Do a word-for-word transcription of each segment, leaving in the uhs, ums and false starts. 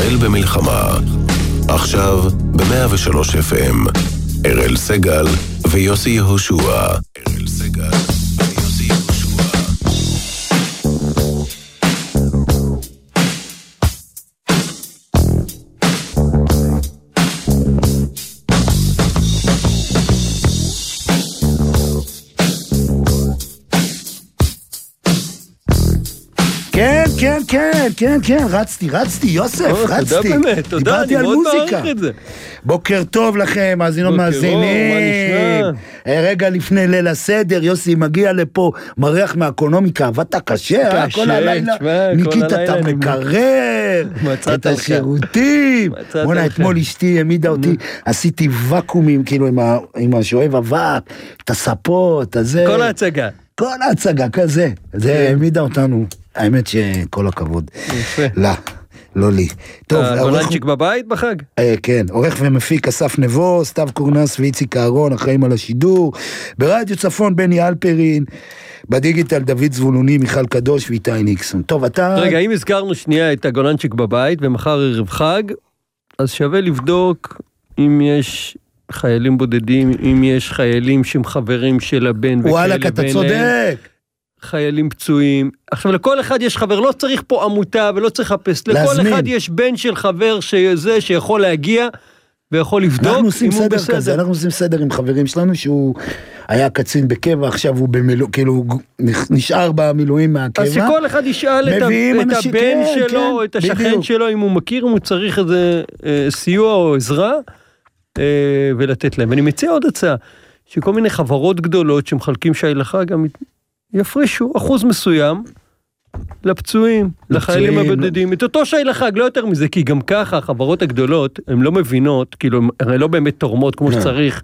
ישראל במלחמה. עכשיו ב-מאה ושלוש אף אם. אראל סגל ויוסי יהושע. אראל סגל ויוסי יהושע. כן, כן, כן, כן, כן, רצתי, רצתי, יוסף, רצתי. תודה באמת, תודה, אני מאוד מעריך את זה. בוקר טוב לכם, מאזינות מאזינים. רגע לפני ליל הסדר, יוסי מגיע לפה, מריח מהאקונומיקה, עבדת קשה, כל הלילה, ניקית את המקרר, את השירותים. בוא'נה, אתמול אשתי העמידה אותי, עשיתי וקומים, כאילו עם השואב אבק, את הספות, הזה. כל ההצגה. כל ההצגה כזה, זה העמידה אותנו. האמת שכל הכבוד. יפה. לא, לא לי. טוב, גולנצ'יק בבית בחג? כן, עורך ומפיק אסף נבו, סתיו קורנס ואיציק אהרון, אחראים על השידור. ברדיו צפון בני אלפרין, בדיגיטל דוד זבולוני, מיכל קדוש ואיתי ניקסון. טוב, אתה... רגע, אם הזכרנו שנייה את הגולנצ'יק בבית, ומחר ערב חג, אז שווה לבדוק אם יש... חיילים בודדים, אם יש חיילים שהם חברים של הבן וכאלה. וואלה, אתה צודק. חיילים פצועים. עכשיו, לכל אחד יש חבר, לא צריך פה עמותה ולא צריך לחפש. לכל אחד יש בן של חבר שזה שיכול להגיע ויכול לבדוק. אנחנו עושים סדר כזה, אנחנו עושים סדר עם חברים שלנו שהוא היה קצין בקבע, עכשיו הוא במילואים, כאילו נשאר במילואים מהקבע. אז שכל אחד ישאל את הבן שלו, את השכן שלו, אם הוא מכיר, אם הוא צריך איזה סיוע או עזרה. ולתת להם. ואני מציע עוד הצעה, שכל מיני חברות גדולות שמחלקים שי לחג, גם יפרישו אחוז מסוים לפצועים, לחיילים הבודדים, את אותו שי לחג, לא יותר מזה, כי גם ככה החברות הגדולות, הן לא מבינות, כאילו, הן לא באמת תורמות כמו שצריך,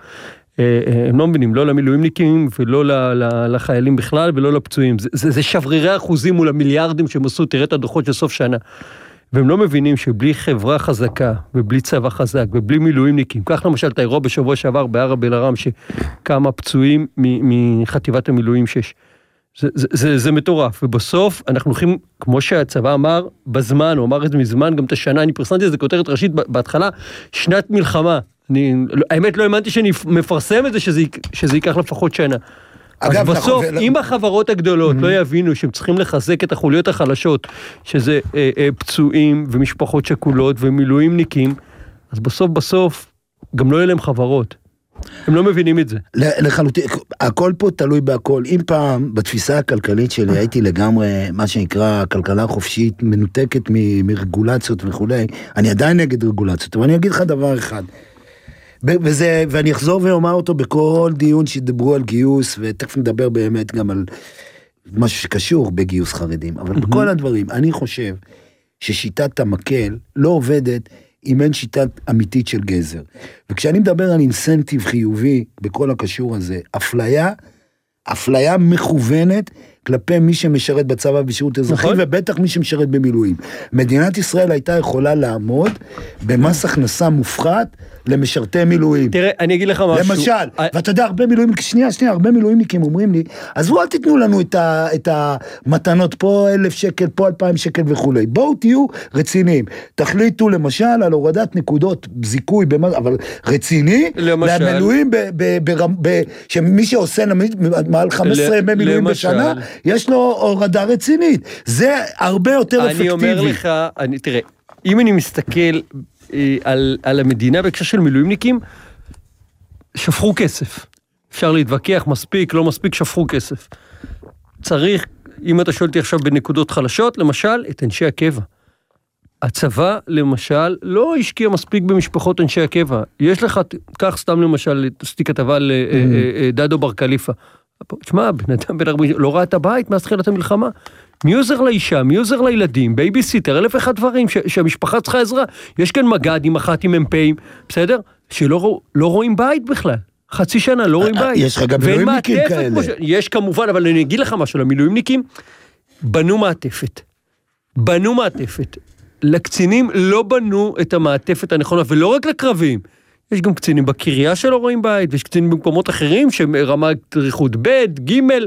הם לא מבינים, לא למילואימניקים, ולא לחיילים בכלל, ולא לפצועים. זה, זה שברירי אחוזים מול המיליארדים שהם עשו, תראה את הדוחות של סוף שנה. והם לא מבינים שבלי חברה חזקה, ובלי צבא חזק, ובלי מילואימניקים, כך למשל את האירוע בשבוע שעבר בערב אל-ערם, שכמה פצועים מחטיבת המילואים שיש. זה, זה, זה, זה מטורף, ובסוף אנחנו הולכים, כמו שהצבא אמר, בזמן, הוא אמר את זה מזמן, גם את השנה, אני פרסמתי את זה כותרת ראשית בהתחלה, שנת מלחמה. אני, האמת לא האמנתי שאני מפרסם את זה, שזה, שזה ייקח לפחות שנה. אז בסוף, אם החברות הגדולות לא יבינו שהם צריכים לחזק את החוליות החלשות, שזה פצועים ומשפחות שכולות ומילואימניקים, אז בסוף בסוף גם לא יהיה להם חברות. הם לא מבינים את זה. לחלוטין, הכל פה תלוי בהכל. אם פעם, בתפיסה הכלכלית שלי, הייתי לגמרי, מה שנקרא, כלכלה חופשית, מנותקת מרגולציות וכו', אני עדיין נגד רגולציות, אבל אני אגיד לך דבר אחד. וזה, ואני אחזור ואומר אותו בכל דיון שדברו על גיוס, ותכף נדבר באמת גם על משהו שקשור בגיוס חרדים, אבל בכל הדברים, אני חושב ששיטת המקל לא עובדת אם אין שיטת אמיתית של גזר. וכשאני מדבר על אינסנטיב חיובי בכל הקשור הזה, אפליה, אפליה מכוונת כלפי מי שמשרת בצבא בשירות אזרחי, ובטח מי שמשרת במילואים. מדינת ישראל הייתה יכולה לעמוד במס הכנסה מופחת למשרתי מילואים. תראה, אני אגיד לך משהו. למשל, ואתה יודע, הרבה מילואימניקים, שנייה, שנייה, הרבה מילואימניקים אומרים לי, אז אל תיתנו לנו את המתנות פה, אלף שקל, פה אלפיים שקל וכו'. בואו תהיו רציניים. תחליטו למשל על הורדת נקודות זיכוי, אבל רציני, למילואים, שמי שעושה מעל חמישה עשר ימי מילואים בשנה, יש לו הורדה רצינית. זה הרבה יותר אפקטיבי. אני אומר לך, אני, תראה, אם אני מסתכל אה, על, על המדינה בהקשר של מילואימניקים, שפכו כסף. אפשר להתווכח, מספיק, לא מספיק, שפכו כסף. צריך, אם אתה שואל אותי עכשיו בנקודות חלשות, למשל, את אנשי הקבע. הצבא, למשל, לא השקיע מספיק במשפחות אנשי הקבע. יש לך, כך סתם למשל, עשיתי כתבה לדדו בר קליפה. תשמע, בן אדם בן ארבעים, לא ראה את הבית מאז תחילת המלחמה. מי עוזר לאישה, מי עוזר לילדים, בייביסיטר, אלף אחד דברים, ש- שהמשפחה צריכה עזרה. יש כאן מגד עם אחת עם אמפאים, בסדר? שלא לא רואים בית בכלל. חצי שנה לא רואים בית. יש לך גם מילואימניקים כאלה. ש... יש כמובן, אבל אני אגיד לך משהו, למילואימניקים, בנו מעטפת. בנו מעטפת. לקצינים לא בנו את המעטפת הנכונה, ולא רק לקרבים. יש גם קצינים בקריה שלא רואים בית, ויש קצינים במקומות אחרים, שרמה דריכות ב', ג',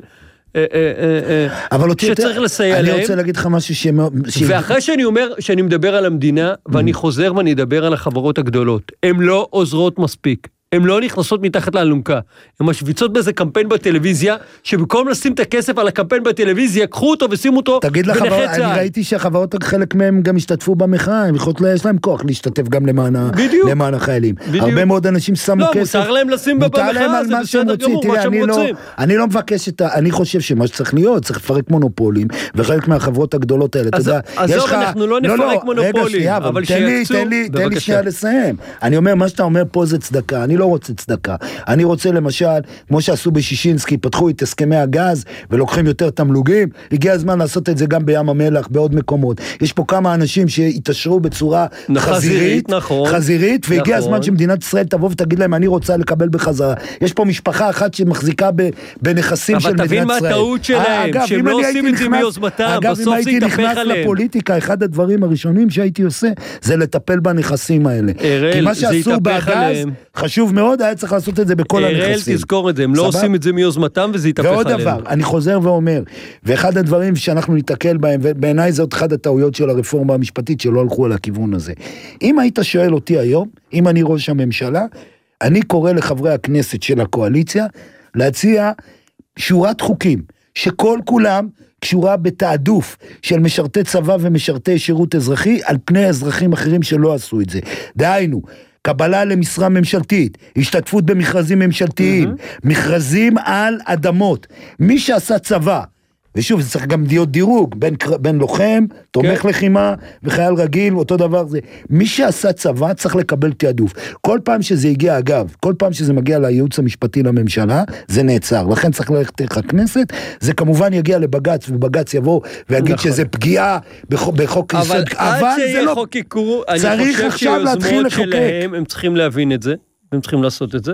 שצריך לסייע להם. אני רוצה להגיד לך משהו ש... ואחרי שאני אומר, שאני מדבר על המדינה, ואני חוזר ואני אדבר על החברות הגדולות, הן לא עוזרות מספיק. הן לא נכנסות מתחת לאלונקה. הן משוויצות באיזה קמפיין בטלוויזיה, שבמקום לשים את הכסף על הקמפיין בטלוויזיה, קחו אותו ושימו אותו בנכי צה"ל. אני ראיתי שהחברות, חלק מהם גם השתתפו במחאה, הם יכולות, יש להם כוח להשתתף גם למען החיילים. הרבה מאוד אנשים שמו כסף. לא, מותר להם לשים במחאה, זה בסדר גמור, מה שהם רוצים. אני לא מבקש את ה... אני חושב שמה שצריך להיות, צריך לפרק מונופולים, וחלק מהחברות הגדולות האלה, אתה יודע, אז אנחנו לא נפרק מונופולים, אבל שיצאו, תן לי שנייה לסיים. אני אומר, מה שאתה אומר פה זה צדקה. אני לא רוצה צדקה. אני רוצה למשל, כמו שעשו בשישינסקי, פתחו את הסכמי הגז ולוקחים יותר תמלוגים, הגיע הזמן לעשות את זה גם בים המלח, בעוד מקומות. יש פה כמה אנשים שהתעשרו בצורה חזירית, נכון, חזירית, והגיע נכון. הזמן שמדינת ישראל תבוא ותגיד להם, אני רוצה לקבל בחזרה. יש פה משפחה אחת שמחזיקה בנכסים של מדינת ישראל. אבל תבין מה הטעות שלהם, אגב, שהם לא עושים את זה מיוזמתם, בסוף זה יתהפך עליהם. אגב, אם הייתי נכנס לפוליטיקה, אחד הדברים הראשונים שהייתי עושה, זה לטפל בנכסים האלה. כי מה שעשו בגז, חשוב מאוד, היה צריך לעשות את זה בכל הנכסים. אראל, תזכור את זה, הם לא עושים את זה מיוזמתם, וזה יתהפך עליהם. ועוד דבר, אני חוזר ואומר, ואחד הדברים שאנחנו נתקל בהם, ובעיניי זאת אחד הטעויות של הרפורמה המשפטית, שלא הלכו על הכיוון הזה. אם היית שואל אותי היום, אם אני ראש הממשלה, אני קורא לחברי הכנסת של הקואליציה, להציע שורת חוקים, שכל כולם קשורה בתעדוף של משרתי צבא ומשרתי שירות אזרחי, על פני אזרחים אחרים שלא עשו את זה. דהיינו, קבלה למשרה ממשלתית, השתתפות במכרזים ממשלתיים, mm-hmm. מכרזים על אדמות. מי שעשה צבא, ושוב, זה צריך גם להיות דירוג, בין, בין לוחם, תומך okay. לחימה, וחייל רגיל, אותו דבר זה. מי שעשה צבא צריך לקבל תעדוף. כל פעם שזה הגיע, אגב, כל פעם שזה מגיע לייעוץ המשפטי לממשלה, זה נעצר. לכן צריך ללכת לך הכנסת, זה כמובן יגיע לבגץ, ובגץ יבוא ויגיד נכון. שזה פגיעה בחוק, בחוק אבל יסוד. אבל עד שיחוקקו, לא... אני חושב שיוזמות שלהם, הם צריכים להבין את זה, הם צריכים לעשות את זה.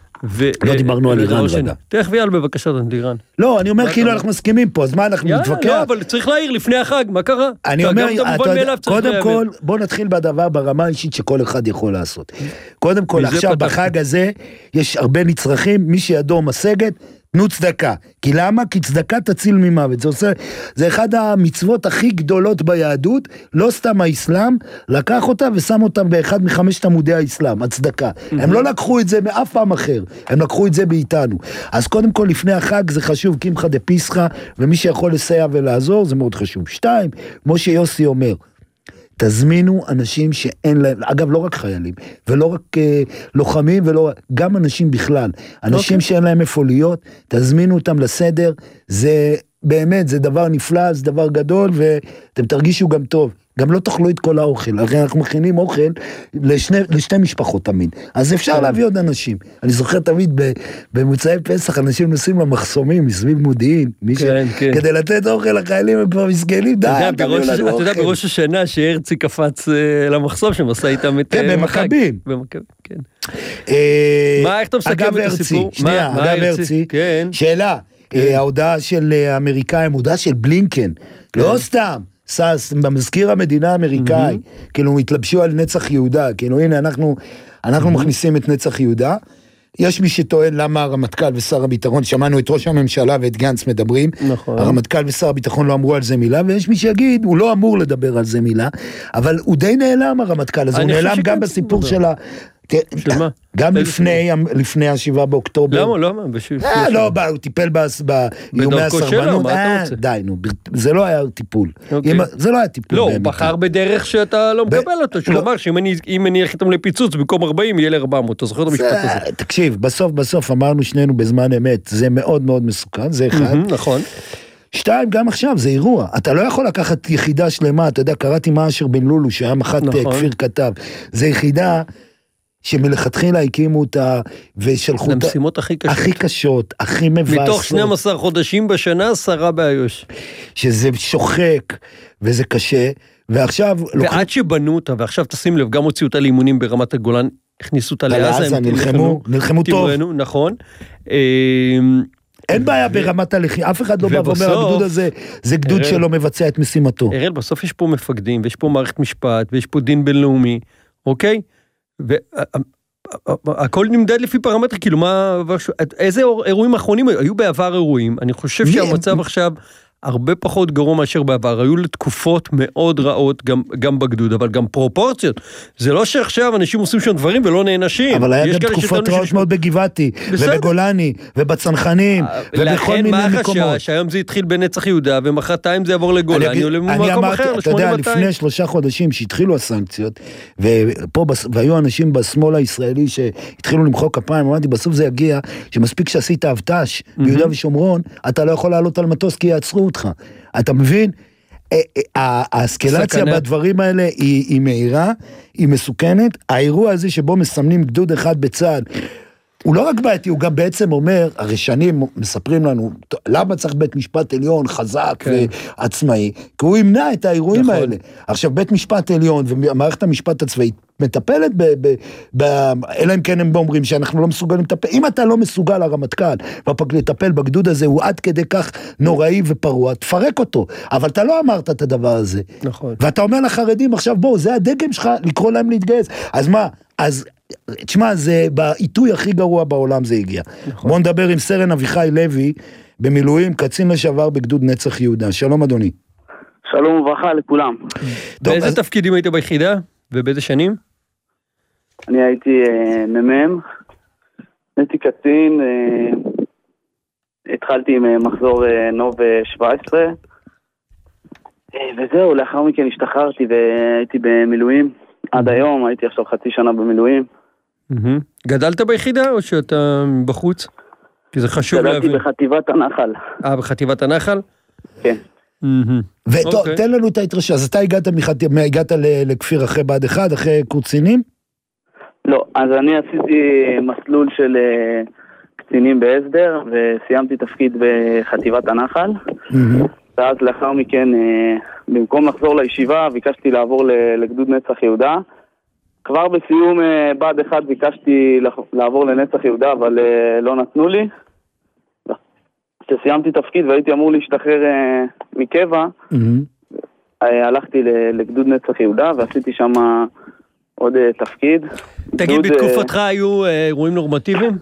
לא דיברנו על איראן רגע. תכף יאל בבקשה על איראן. לא, אני אומר כאילו אנחנו מסכימים פה, אז מה אנחנו נתווכח? לא, אבל צריך להעיר לפני החג, מה קרה? אני אומר, קודם כל, בוא נתחיל בדבר ברמה האישית שכל אחד יכול לעשות. קודם כל, עכשיו בחג הזה, יש הרבה נצרכים, מי שידו משגת, תנו צדקה. כי למה? כי צדקה תציל ממוות. זה עושה, זה אחד המצוות הכי גדולות ביהדות, לא סתם האסלאם, לקח אותה ושם אותה באחד מחמשת עמודי האסלאם, הצדקה. הם לא לקחו את זה מאף פעם אחר, הם לקחו את זה באיתנו. אז קודם כל, לפני החג זה חשוב, קמחא דפסחא, ומי שיכול לסייע ולעזור, זה מאוד חשוב. שתיים, כמו שיוסי אומר, תזמינו אנשים שאין להם, אגב לא רק חיילים, ולא רק אה, לוחמים, ולא, גם אנשים בכלל, אנשים okay. שאין להם איפה להיות, תזמינו אותם לסדר, זה באמת, זה דבר נפלא, זה דבר גדול, ואתם תרגישו גם טוב. גם לא תאכלו את כל האוכל, הרי אנחנו מכינים אוכל לשני, לשתי משפחות תמיד, אז אפשר כן. להביא עוד אנשים. אני זוכר תמיד במוצאי פסח, אנשים נוסעים למחסומים מסביב מודיעין, כן, ש... כן. כדי לתת אוכל לחיילים הם כבר מסגלים, די, תביאו לנו אוכל. אתה יודע, בראש השנה שהרצי קפץ למחסום, שמסע איתם את כן, במכבים. במכבים, כן. מה, איך אתה מסכם את הסיפור? שנייה, אגב הרצי, שאלה, ההודעה של האמריקאים, הודעה של בלינקן, לא סתם, במזכיר המדינה האמריקאי, כאילו התלבשו על נצח יהודה, כאילו הנה אנחנו, אנחנו מכניסים את נצח יהודה, יש מי שטוען למה הרמטכ"ל ושר הביטחון, שמענו את ראש הממשלה ואת גנץ מדברים, הרמטכ"ל ושר הביטחון לא אמרו על זה מילה, ויש מי שיגיד, הוא לא אמור לדבר על זה מילה, אבל הוא די נעלם הרמטכ"ל, אז הוא נעלם גם בסיפור של ה... גם לפני השבעה באוקטובר. למה? למה? לא, הוא טיפל באיומי הסרבנות. די, נו, זה לא היה טיפול. זה לא היה טיפול. לא, הוא בחר בדרך שאתה לא מקבל אותו, שהוא אמר שאם אני אלך איתם לפיצוץ, במקום ארבעים יהיה ל-ארבע מאות, אתה זוכר את המשפט הזה? תקשיב, בסוף בסוף אמרנו שנינו בזמן אמת, זה מאוד מאוד מסוכן, זה אחד. נכון. שתיים, גם עכשיו, זה אירוע. אתה לא יכול לקחת יחידה שלמה, אתה יודע, קראתי מה אשר בן לולו, שהיה מח"ט כפיר כתב. זה יחידה שמלכתחילה הקימו אותה, ושלחו אותה... למשימות הכי קשות. הכי קשות, הכי מבאסות. מתוך שנים עשר חודשים בשנה, עשרה באיו"ש. שזה שוחק, וזה קשה, ועכשיו... ועד שבנו אותה, ועכשיו תשים לב, גם הוציאו אותה לאימונים ברמת הגולן, הכניסו אותה לעזה, הם נלחמו, נלחמו טוב. נכון. אין בעיה ברמת הלחימה, אף אחד לא בא ואומר, הגדוד הזה, זה גדוד שלא מבצע את משימתו. אראל, בסוף יש פה מפקדים, ויש פה מערכת משפט, ויש פה דין בינלאומי, אוקיי? הכל נמדד לפי פרמטר, כאילו מה, איזה אירועים האחרונים, היו בעבר אירועים, אני חושב שהמצב עכשיו הרבה פחות גרוע מאשר בעבר, היו לתקופות מאוד רעות גם, גם בגדוד, אבל גם פרופורציות, זה לא שעכשיו אנשים עושים שם דברים ולא נאנשים. אבל היה גם תקופות רעות מאוד בגבעתי, ובגולני, ובצנחנים, ובכל מיני מקומות. לכן מה החשש, שהיום זה התחיל בנצח יהודה, ומחרתיים זה יעבור לגולני, או למקום אחר, אתה יודע, לפני שלושה חודשים שהתחילו הסנקציות, ופה, והיו אנשים בשמאל הישראלי שהתחילו למחוא כפיים, אמרתי, בסוף זה יגיע, שמספיק שעשית אבט"ש ביהודה ושומרון, אתה לא יכול לעלות על מטוס כי יעצרו אותך. אתה מבין? האסקלציה בדברים האלה היא, היא מהירה, היא מסוכנת. האירוע הזה שבו מסמנים גדוד אחד בצד, הוא לא רק בעייתי, הוא גם בעצם אומר, הרי שנים מספרים לנו, למה צריך בית משפט עליון חזק כן. ועצמאי? כי הוא ימנע את האירועים נכון. האלה. עכשיו, בית משפט עליון ומערכת המשפט הצבאית מטפלת, ב, ב, ב, אלא אם כן הם אומרים שאנחנו לא מסוגלים לטפל. אם אתה לא מסוגל הרמטכ"ל והפרקליט לטפל בגדוד הזה, הוא עד כדי כך נוראי ופרוע, תפרק אותו. אבל אתה לא אמרת את הדבר הזה. נכון. ואתה אומר לחרדים, עכשיו בואו, זה הדגם שלך, לקרוא להם להתגייס. אז מה? אז תשמע, זה בעיתוי הכי גרוע בעולם זה הגיע. נכון. בוא נדבר עם סרן אביחי לוי, במילואים, קצין לשעבר בגדוד נצח יהודה. שלום אדוני. שלום וברכה לכולם. באיזה אז... תפקידים היית ביחידה? ובאיזה שנים? אני הייתי אה, ממם, הייתי קצין, אה, התחלתי עם אה, מחזור אה, נוב שבע עשרה, אה, וזהו, לאחר מכן השתחררתי והייתי במילואים. עד היום, הייתי עכשיו חצי שנה במילואים. גדלת ביחידה או שאתה בחוץ? כי זה חשוב להבין. גדלתי בחטיבת הנחל. אה, בחטיבת הנחל? כן. וטוב, תן לנו את ההתרשם. אז אתה הגעת לכפיר אחרי בעד אחד, אחרי קורצינים? לא, אז אני עשיתי מסלול של קצינים בהסדר, וסיימתי תפקיד בחטיבת הנחל. ואז לאחר מכן, במקום לחזור לישיבה, ביקשתי לעבור לגדוד נצח יהודה. כבר בסיום בעד אחד ביקשתי לעבור לנצח יהודה, אבל לא נתנו לי. כשסיימתי תפקיד והייתי אמור להשתחרר מקבע, הלכתי לגדוד נצח יהודה ועשיתי שם עוד תפקיד. תגיד, בתקופתך היו אירועים נורמטיביים?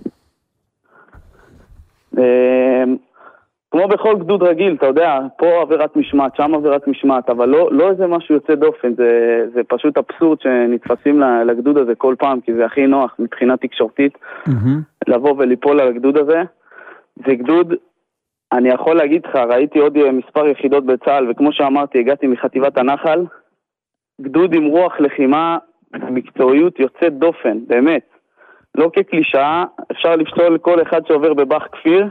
כמו בכל גדוד רגיל, אתה יודע, פה עבירת משמעת, שם עבירת משמעת, אבל לא, לא איזה משהו יוצא דופן, זה, זה פשוט אבסורד שנתפסים לגדוד הזה כל פעם, כי זה הכי נוח מבחינה תקשורתית, לבוא וליפול על הגדוד הזה. זה גדוד, אני יכול להגיד לך, ראיתי עוד מספר יחידות בצה"ל, וכמו שאמרתי, הגעתי מחטיבת הנחל, גדוד עם רוח לחימה, מקצועיות יוצאת דופן, באמת. לא כקלישאה, אפשר לפסול כל אחד שעובר בבח כפיר,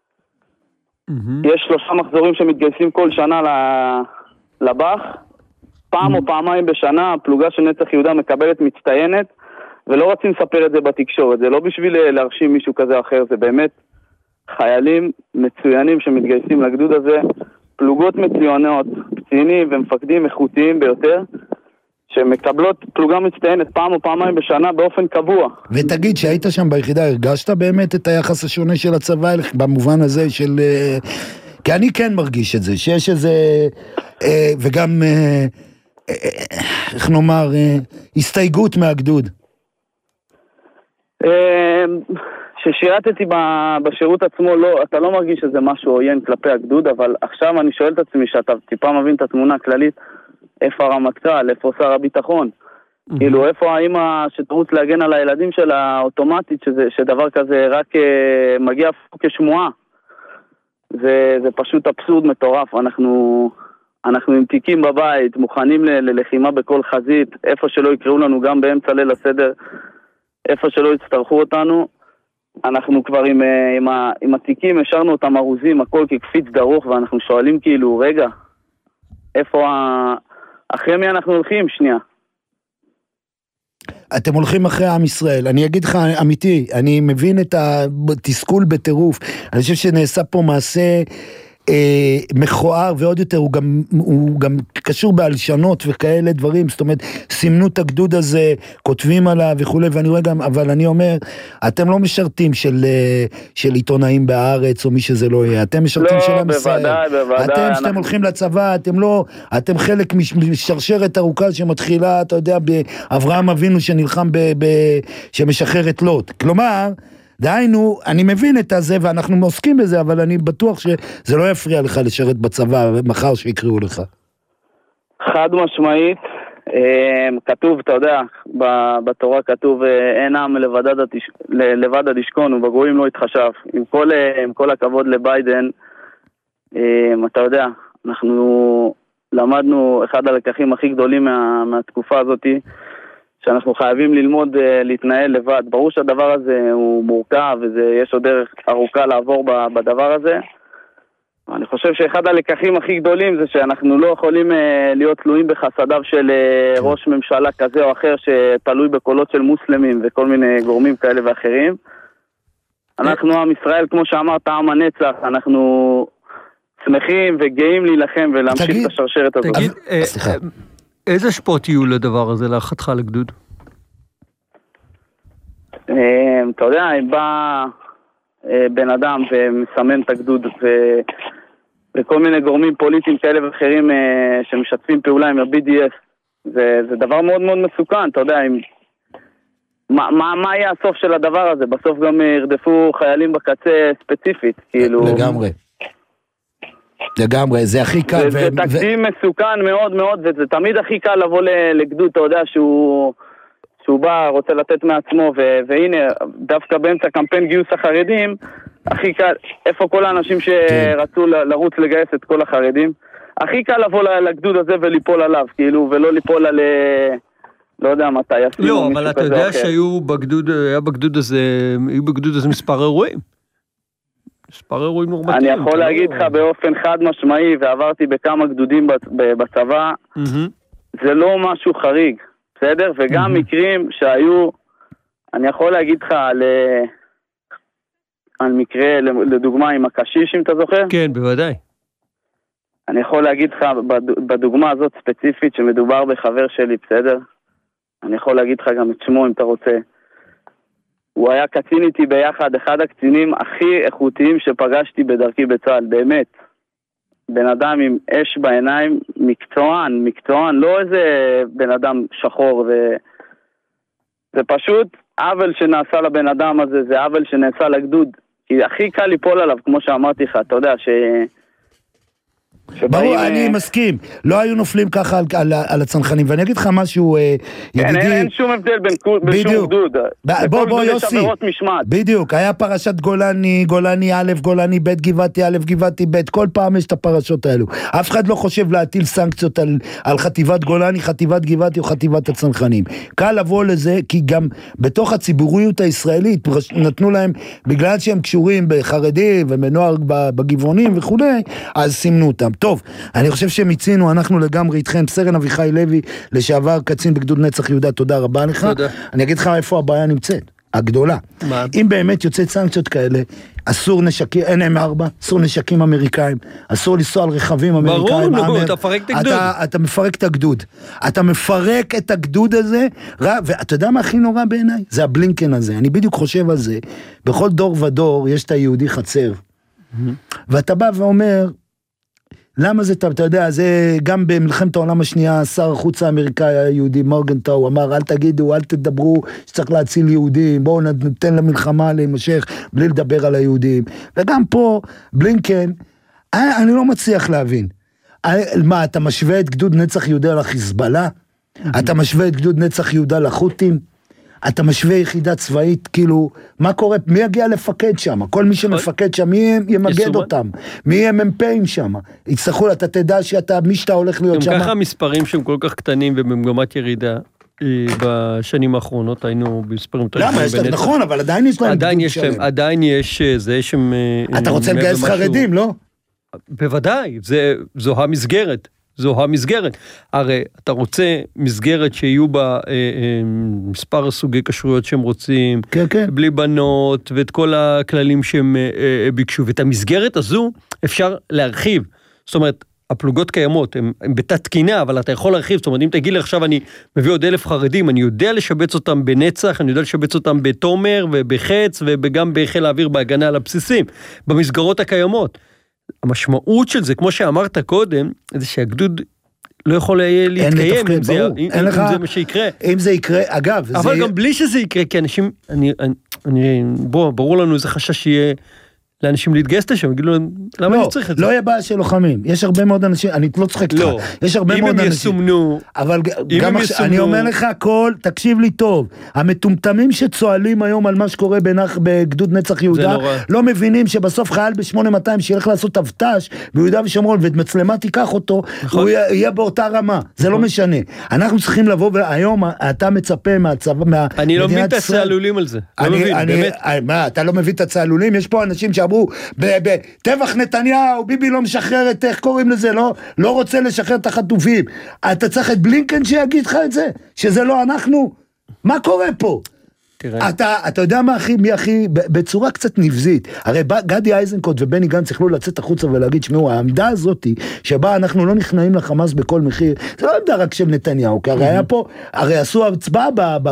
יש שלושה מחזורים שמתגייסים כל שנה לבח, פעם או פעמיים בשנה, הפלוגה של נצח יהודה מקבלת מצטיינת, ולא רוצים לספר את זה בתקשורת, זה לא בשביל להרשים מישהו כזה או אחר, זה באמת חיילים מצוינים שמתגייסים לגדוד הזה, פלוגות מצוינות, קצינים ומפקדים איכותיים ביותר, שמקבלות פלוגה מצטיינת פעם או פעמיים בשנה באופן קבוע. ותגיד, שהיית שם ביחידה, הרגשת באמת את היחס השונה של הצבא, במובן הזה של... כי אני כן מרגיש את זה, שיש איזה... וגם, איך נאמר, הסתייגות מהגדוד. ששירתתי בשירות עצמו, לא, אתה לא מרגיש שזה משהו עוין כלפי הגדוד, אבל עכשיו אני שואל את עצמי, שאתה טיפה מבין את התמונה הכללית, איפה הרמטכ"ל, איפה שר הביטחון, mm-hmm. כאילו איפה האמא שתרוץ להגן על הילדים שלה אוטומטית, שזה, שדבר כזה רק uh, מגיע כשמועה, זה, זה פשוט אבסורד מטורף, אנחנו, אנחנו עם תיקים בבית, מוכנים ל- ללחימה בכל חזית, איפה שלא יקראו לנו גם באמצע ליל הסדר, איפה שלא יצטרכו אותנו, אנחנו כבר עם, עם, ה, עם התיקים, השארנו אותם ארוזים, הכל כקפיץ דרוך, ואנחנו שואלים כאילו, רגע, איפה ה... אחרי מי אנחנו הולכים? שנייה. אתם הולכים אחרי עם ישראל. אני אגיד לך, אמיתי, אני מבין את התסכול בטירוף. אני חושב שנעשה פה מעשה אה, מכוער, ועוד יותר, הוא גם, הוא גם קשור בהלשנות וכאלה דברים, זאת אומרת, סימנו את הגדוד הזה, כותבים עליו וכו', ואני רואה גם, אבל אני אומר, אתם לא משרתים של, של עיתונאים בארץ, או מי שזה לא יהיה, אתם משרתים לא, של עם ישראל. בוודאי, בוודאי. אתם, שאתם אנחנו... הולכים לצבא, אתם לא, אתם חלק משרשרת ארוכה שמתחילה, אתה יודע, באברהם אבינו שנלחם ב, ב, שמשחרר את לוט. כלומר, דהיינו, אני מבין את הזה, ואנחנו עוסקים בזה, אבל אני בטוח שזה לא יפריע לך לשרת בצבא, מחר שיקראו לך. חד משמעית, כתוב, אתה יודע, בתורה כתוב, אין עם לבד עד ישכון, ובגויים לא יתחשב. עם כל, עם כל הכבוד לביידן, אתה יודע, אנחנו למדנו אחד הלקחים הכי גדולים מה, מהתקופה הזאת, שאנחנו חייבים ללמוד uh, להתנהל לבד. ברור שהדבר הזה הוא מורכב, ויש עוד דרך ארוכה לעבור בדבר הזה. אני חושב שאחד הלקחים הכי גדולים זה שאנחנו לא יכולים uh, להיות תלויים בחסדיו של uh, ראש ממשלה כזה או אחר, שתלוי בקולות של מוסלמים וכל מיני גורמים כאלה ואחרים. אנחנו עם ישראל, כמו שאמרת, עם הנצח, אנחנו שמחים וגאים להילחם ולהמשיך את השרשרת הזאת. תגיד, איזה השפעות יהיו לדבר הזה, להערכתך לגדוד? אתה יודע, אם בא בן אדם ומסמן את הגדוד וכל מיני גורמים פוליטיים כאלה ואחרים שמשתפים פעולה עם ה-בי די אס, זה דבר מאוד מאוד מסוכן, אתה יודע, מה יהיה הסוף של הדבר הזה? בסוף גם ירדפו חיילים בקצה ספציפית, כאילו... לגמרי. לגמרי, זה הכי קל. זה תקדים מסוכן מאוד מאוד, וזה תמיד הכי קל לבוא לגדוד, אתה יודע שהוא בא, רוצה לתת מעצמו, והנה, דווקא באמצע קמפיין גיוס החרדים, הכי קל, איפה כל האנשים שרצו לרוץ לגייס את כל החרדים, הכי קל לבוא לגדוד הזה וליפול עליו, כאילו, ולא ליפול על... לא יודע מתי. לא, אבל אתה יודע שהיו בגדוד, היה בגדוד הזה, היו בגדוד הזה מספר אירועים. מספר אירועים נורמטיביים. אני יכול להגיד לך באופן חד משמעי, ועברתי בכמה גדודים בצבא, זה לא משהו חריג, בסדר? וגם מקרים שהיו, אני יכול להגיד לך על, על מקרה, לדוגמה עם הקשיש, אם אתה זוכר? כן, בוודאי. אני יכול להגיד לך בדוגמה הזאת ספציפית, שמדובר בחבר שלי, בסדר? אני יכול להגיד לך גם את שמו אם אתה רוצה. הוא היה קצין איתי ביחד, אחד הקצינים הכי איכותיים שפגשתי בדרכי בצה"ל, באמת. בן אדם עם אש בעיניים, מקצוען, מקצוען, לא איזה בן אדם שחור. ו... זה פשוט עוול שנעשה לבן אדם הזה, זה עוול שנעשה לגדוד. כי הכי קל ליפול עליו, כמו שאמרתי לך, אתה יודע ש... ברור, אני מסכים, לא היו נופלים ככה על, על, על הצנחנים, ואני אגיד לך משהו, ידידי... אין, אין שום הבדל בין שום גדוד, בוא בוא יוסי, בדיוק, היה פרשת גולני, גולני א', גולני ב', גבעתי א', גבעתי ב', כל פעם יש את הפרשות האלו, אף אחד לא חושב להטיל סנקציות על, על חטיבת גולני, חטיבת גבעתי או חטיבת הצנחנים, קל לבוא לזה, כי גם בתוך הציבוריות הישראלית, נתנו להם, בגלל שהם קשורים בחרדים ומנוער בגבעונים וכו', אז סימנו אותם. טוב, אני חושב שמיצינו, אנחנו לגמרי איתכם, סרן אביחי לוי, לשעבר קצין בגדוד נצח יהודה, תודה רבה לך. תודה. אני אגיד לך איפה הבעיה נמצאת, הגדולה. מה? אם באמת יוצאת סנקציות כאלה, אסור נשקים, אין אם ארבע, אסור נשקים אמריקאים, אסור לנסוע על רכבים אמריקאים. ברור, נו, אתה מפרק את הגדוד. אתה, אתה מפרק את הגדוד. אתה מפרק את הגדוד הזה, ואתה יודע מה הכי נורא בעיניי? זה הבלינקן הזה. אני בדיוק חושב על זה. בכל דור ודור יש את היהודי חצר. ואתה בא ואומר, למה זה, אתה יודע, זה גם במלחמת העולם השנייה, שר החוץ האמריקאי היהודי מורגנטאו אמר, אל תגידו, אל תדברו, שצריך להציל יהודים, בואו ניתן למלחמה להימשך, בלי לדבר על היהודים. וגם פה, בלינקן, אני לא מצליח להבין. מה, אתה משווה את גדוד נצח יהודה לחיזבאללה? אתה משווה את גדוד נצח יהודה לחות'ים? אתה משווה יחידה צבאית, כאילו, מה קורה, מי יגיע לפקד שם? כל מי שמפקד שם, מי ימגד אותם? מי יהיה ממפאים שם? יצטרכו, אתה תדע שאתה, מי שאתה הולך להיות שם. גם ככה מספרים שהם כל כך קטנים ובמגמת ירידה, בשנים האחרונות היינו במספרים יותר למה? יש להם, נכון, אבל עדיין יש להם עדיין יש להם, עדיין יש זה שהם... אתה רוצה לגייס חרדים, לא? בוודאי, זו המסגרת. זו המסגרת. הרי אתה רוצה מסגרת שיהיו בה אה, אה, מספר סוגי כשרויות שהם רוצים, כן, כן. בלי בנות, ואת כל הכללים שהם אה, אה, ביקשו. ואת המסגרת הזו, אפשר להרחיב, זאת אומרת, הפלוגות קיימות, הן בתת תקינה, אבל אתה יכול להרחיב, זאת אומרת, אם תגיד לי עכשיו אני מביא עוד אלף חרדים, אני יודע לשבץ אותם בנצח, אני יודע לשבץ אותם בתומר ובחץ, וגם בחיל האוויר בהגנה על הבסיסים, במסגרות הקיימות. המשמעות של זה, כמו שאמרת קודם, זה שהגדוד לא יכול להתקיים, אם זה, אם, אם לך, זה מה שיקרה. אם זה יקרה, אגב. אבל זה... גם בלי שזה יקרה, כי אנשים, אני, אני, אני, בוא, ברור לנו איזה חשש שיהיה, לאנשים להתגייס לשם, יגידו להם, למה אני צריך את זה? לא יהיה בעיה של לוחמים, יש הרבה מאוד אנשים, אני לא צוחק לך, יש הרבה מאוד אנשים. אם הם יסומנו, אבל גם אני אומר לך הכל, תקשיב לי טוב, המטומטמים שצועלים היום על מה שקורה בגדוד נצח יהודה, לא מבינים שבסוף חייל ב-שמונה מאתיים שילך לעשות אבטש ביהודה ושומרון, ומצלמה תיקח אותו, הוא יהיה באותה רמה, זה לא משנה. אנחנו צריכים לבוא, והיום אתה מצפה מהצבא, אני לא מבין את הצעלולים על זה, לא מבין, באמת. אתה לא מבין את הצעלולים, יש פה אנשים שאמרו, בטבח נתניהו, ביבי לא משחרר את, איך קוראים לזה, לא, לא רוצה לשחרר את החטופים. אתה צריך את בלינקן שיגיד לך את זה, שזה לא אנחנו. מה קורה פה? אתה, אתה יודע מה הכי, מי הכי, בצורה קצת נבזית, הרי גדי איזנקוט ובני גנץ יכלו לצאת החוצה ולהגיד, שמעו, העמדה הזאת, שבה אנחנו לא נכנעים לחמאס בכל מחיר, זה לא עמדה רק של נתניהו, כי הרי היה פה, הרי עשו הצבעה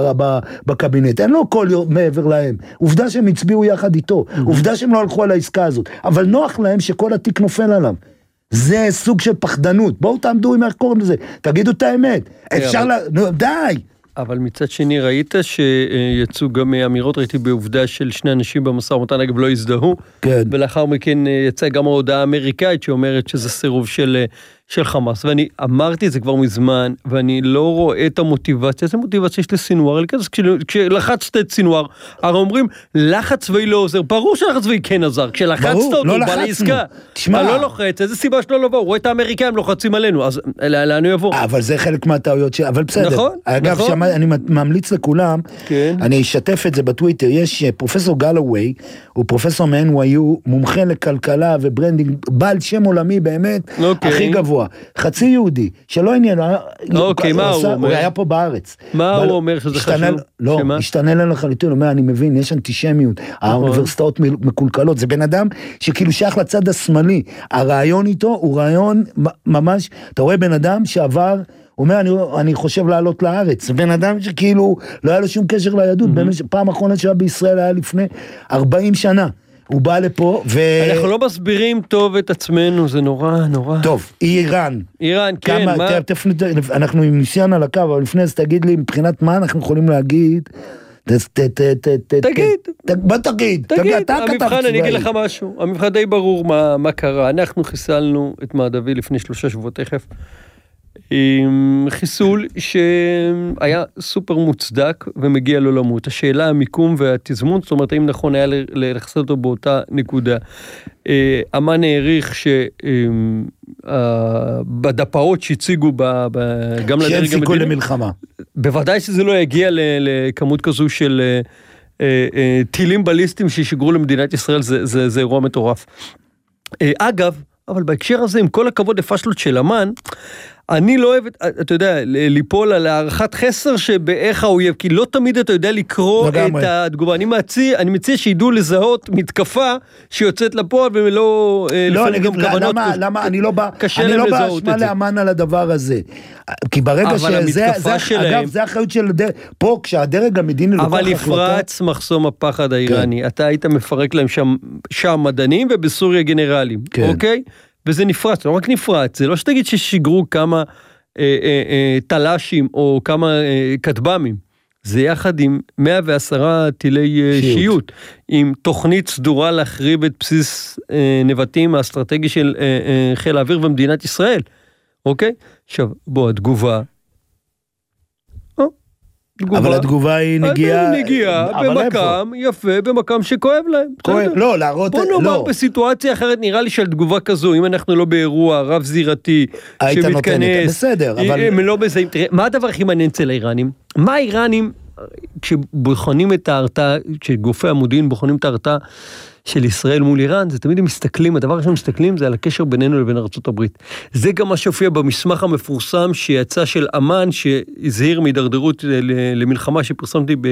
בקבינט, אין לו כל מעבר להם, עובדה שהם הצביעו יחד איתו, עובדה שהם לא הלכו על העסקה הזאת, אבל נוח להם שכל התיק נופל עליו, זה סוג של פחדנות, בואו תעמדו עם איך קוראים לזה, תגידו את האמת, אפשר לה, נו, די, אבל מצד שני ראית שיצאו גם אמירות, ראיתי בעובדה של שני אנשים במשא ומתן, אגב לא הזדהו, כן. ולאחר מכן יצא גם ההודעה האמריקאית שאומרת שזה סירוב של, של חמאס, ואני אמרתי את זה כבר מזמן, ואני לא רואה את המוטיבציה, איזה מוטיבציה יש לסינואר, כשלחצת את סינואר, הרי אומרים, לחץ צבאי לא עוזר, ברור שלחץ צבאי כן עזר, כשלחצת אותו, לא בא לעסקה, אתה לא לוחץ, איזה סיבה שלא לבוא, הוא רואה את האמריקאים לוחצים עלינו, אז לאן הוא יבוא? אבל זה חלק מהטעויות, ש... אבל בסדר. נכון, אגב, נכון. שמה, אני ממליץ לכולם, כן. אני אשתף את זה בטוויטר, יש פרופסור גלווי, הוא פרופסור מ-אן וואי יו, מומחה לכלכלה וברנדינג, בעל שם עולמי באמת, אוקיי. הכי גבוה. חצי יהודי, שלא עניין, אוקיי, מה הוא אומר? הוא היה פה בארץ. מה הוא אומר שזה חשוב? לא, השתנה לנו לחלוטין, הוא אומר, אני מבין, יש אנטישמיות, האוניברסיטאות מקולקלות, זה בן אדם שכאילו שייך לצד השמאלי, הרעיון איתו הוא רעיון ממש, אתה רואה בן אדם שעבר, הוא אומר, אני, אני חושב לעלות לארץ, זה בן אדם שכאילו לא היה לו שום קשר ליהדות, פעם האחרונה שהיה בישראל היה לפני ארבעים שנה, הוא בא לפה ו... אנחנו לא מסבירים טוב את עצמנו, זה נורא, נורא. טוב, איראן. איראן, כן, כמה, מה? ת, תפני, אנחנו עם ניסיון על הקו, אבל לפני זה תגיד לי, מבחינת מה אנחנו יכולים להגיד... ת, ת, ת, ת, ת, תגיד. ת, בוא תגיד. תגיד, אתה המבחן, אני אגיד לך משהו. המבחן די ברור מה, מה קרה. אנחנו חיסלנו את מעדבי לפני שלושה שבועות תכף. עם חיסול שהיה סופר מוצדק ומגיע לו למות. השאלה המיקום והתזמון, זאת אומרת, האם נכון היה לחסל אותו באותה נקודה. אמן העריך שבדפאות שהציגו גם לדרג המדיני, סיכוי למלחמה. בוודאי שזה לא יגיע לכמות כזו של טילים בליסטיים שישגרו למדינת ישראל, זה, זה, זה אירוע מטורף. אגב, אבל בהקשר הזה, עם כל הכבוד לפשלות של אמן, אני לא אוהב, אתה יודע, ליפול על הערכת חסר שבאיך האויב, כי לא תמיד אתה יודע לקרוא את התגובה. אני מציע, אני מציע שידעו לזהות מתקפה שיוצאת לפועל, ולא לפעמים גם כוונות. למה, אני לא בא, אני לא בא אשמה לאמן על הדבר הזה. כי ברגע שזה, אגב, זה האחריות של הדרג, פה כשהדרג המדיני לוקח החלטה. אבל יפרץ מחסום הפחד האיראני. אתה היית מפרק להם שם מדענים, ובסוריה גנרלים. אוקיי? וזה נפרץ, לא רק נפרץ, זה לא שתגיד ששיגרו כמה אה, אה, אה, תלשים או כמה אה, כתבמים, זה יחד עם מאה ועשרה טילי אה, שיעות. שיעות, עם תוכנית סדורה להחריב את בסיס אה, נבטים האסטרטגי של אה, אה, חיל האוויר ומדינת ישראל, אוקיי? עכשיו, בוא, התגובה, אבל התגובה היא נגיעה... נגיעה במקם יפה, במקם שכואב להם. כואב, לא, להראות... בוא נאמר, בסיטואציה אחרת נראה לי של תגובה כזו, אם אנחנו לא באירוע רב זירתי, שמתכנס... בסדר, אבל... הם לא בזה... תראה, מה הדבר הכי מעניין אצל האיראנים? מה האיראנים, כשבוחנים את ההרתעה, כשגופי המודיעין בוחנים את ההרתעה של ישראל מול איראן, זה תמיד הם מסתכלים, הדבר ראשון מסתכלים, זה על הקשר בינינו לבין ארצות הברית. זה גם מה שהופיע במסמך המפורסם שיצא של אמן, שהזהיר מהידרדרות למלחמה שפרסמתי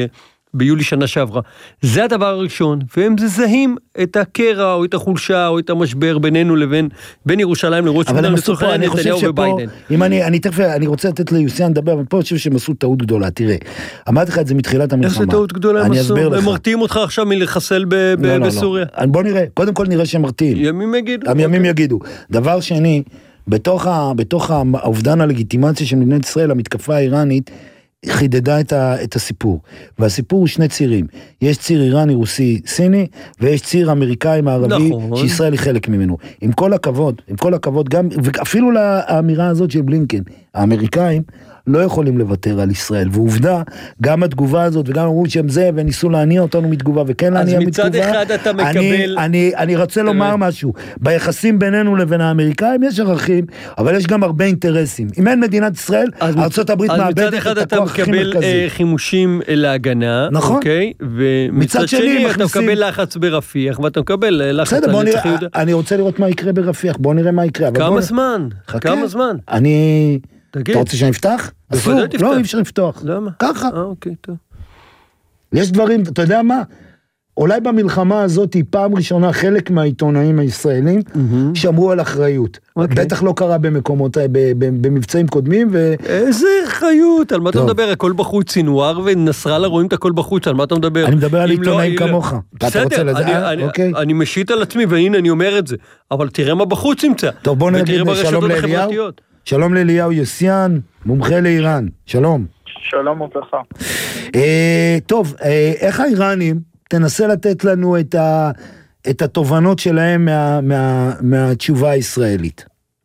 ביולי שנה שעברה. זה הדבר הראשון, והם זהים את הקרע או את החולשה או את המשבר בינינו לבין בין ירושלים לרוטשילד לצורך נתניהו וביידן. אם אני אני תכף אני רוצה לתת ליוסיאן לדבר, אבל פה אני חושב שהם עשו טעות גדולה. תראה, אמרתי לך את זה מתחילת המלחמה. איזה טעות גדולה הם עשו? הם מרתיעים אותך עכשיו מלחסל בסוריה. בוא נראה, קודם כל נראה שהם מרתיעים. ימים יגידו. ימים יגידו. דבר שני, בתוך האובדן הלגיטימציה של מדינת ישראל, המתקפה האיראנית חידדה את, ה, את הסיפור, והסיפור הוא שני צירים, יש ציר איראני, רוסי, סיני, ויש ציר אמריקאי מערבי, נכון. שישראל היא חלק ממנו. עם כל הכבוד, עם כל הכבוד, גם, ואפילו לאמירה הזאת של בלינקן, האמריקאים לא יכולים לוותר על ישראל, ועובדה, גם התגובה הזאת, וגם אמרו שהם זה, וניסו להניע אותנו מתגובה, וכן להניע מתגובה. אז מצד אחד אתה מקבל... אני, אני, אני רוצה לומר משהו, ביחסים בינינו לבין האמריקאים יש ערכים, אבל יש גם הרבה אינטרסים. אם אין מדינת ישראל, ארצות הברית מאבדת את הכוח הכי מרכזי. אז מצד אחד אתה מקבל חימושים להגנה, נכון. אוקיי? ומצד שני אתה מקבל לחץ ברפיח, ואתה מקבל לחץ על נצח יהודה. אני רוצה לראות מה יקרה ברפיח, בוא נראה מה יקרה. כמה זמן? כמה זמן? אני... אתה רוצה שאני אפתח? אסור, לא, אי אפשר לפתוח. למה? ככה. אה, אוקיי, טוב. יש דברים, אתה יודע מה? אולי במלחמה הזאת היא פעם ראשונה חלק מהעיתונאים הישראלים שמרו על אחריות. בטח לא קרה במקומות, במבצעים קודמים. איזה אחריות? על מה אתה מדבר? הכל בחוץ, סינואר ונסראללה רואים את הכל בחוץ, על מה אתה מדבר? אני מדבר על עיתונאים כמוך. בסדר, אני משית על עצמי, והנה אני אומר את זה. אבל תראה מה בחוץ נמצא. טוב, בוא נגיד שלום לאליהו. שלום לאליהו יוסיאן, מומחה לאיראן. שלום. שלום וברכה. טוב, איך האיראנים, תנסה לתת לנו את, ה, את התובנות שלהם מה, מה, מהתשובה הישראלית.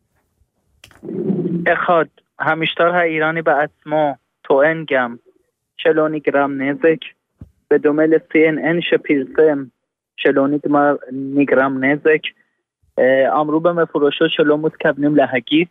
אחד, המשטר האיראני בעצמו טוען גם שלא נגרם נזק, בדומה ל-סי אן אן שפרסם שלא נגמר, נגרם נזק, אמרו במפורשות שלא מתכוונים להגיב,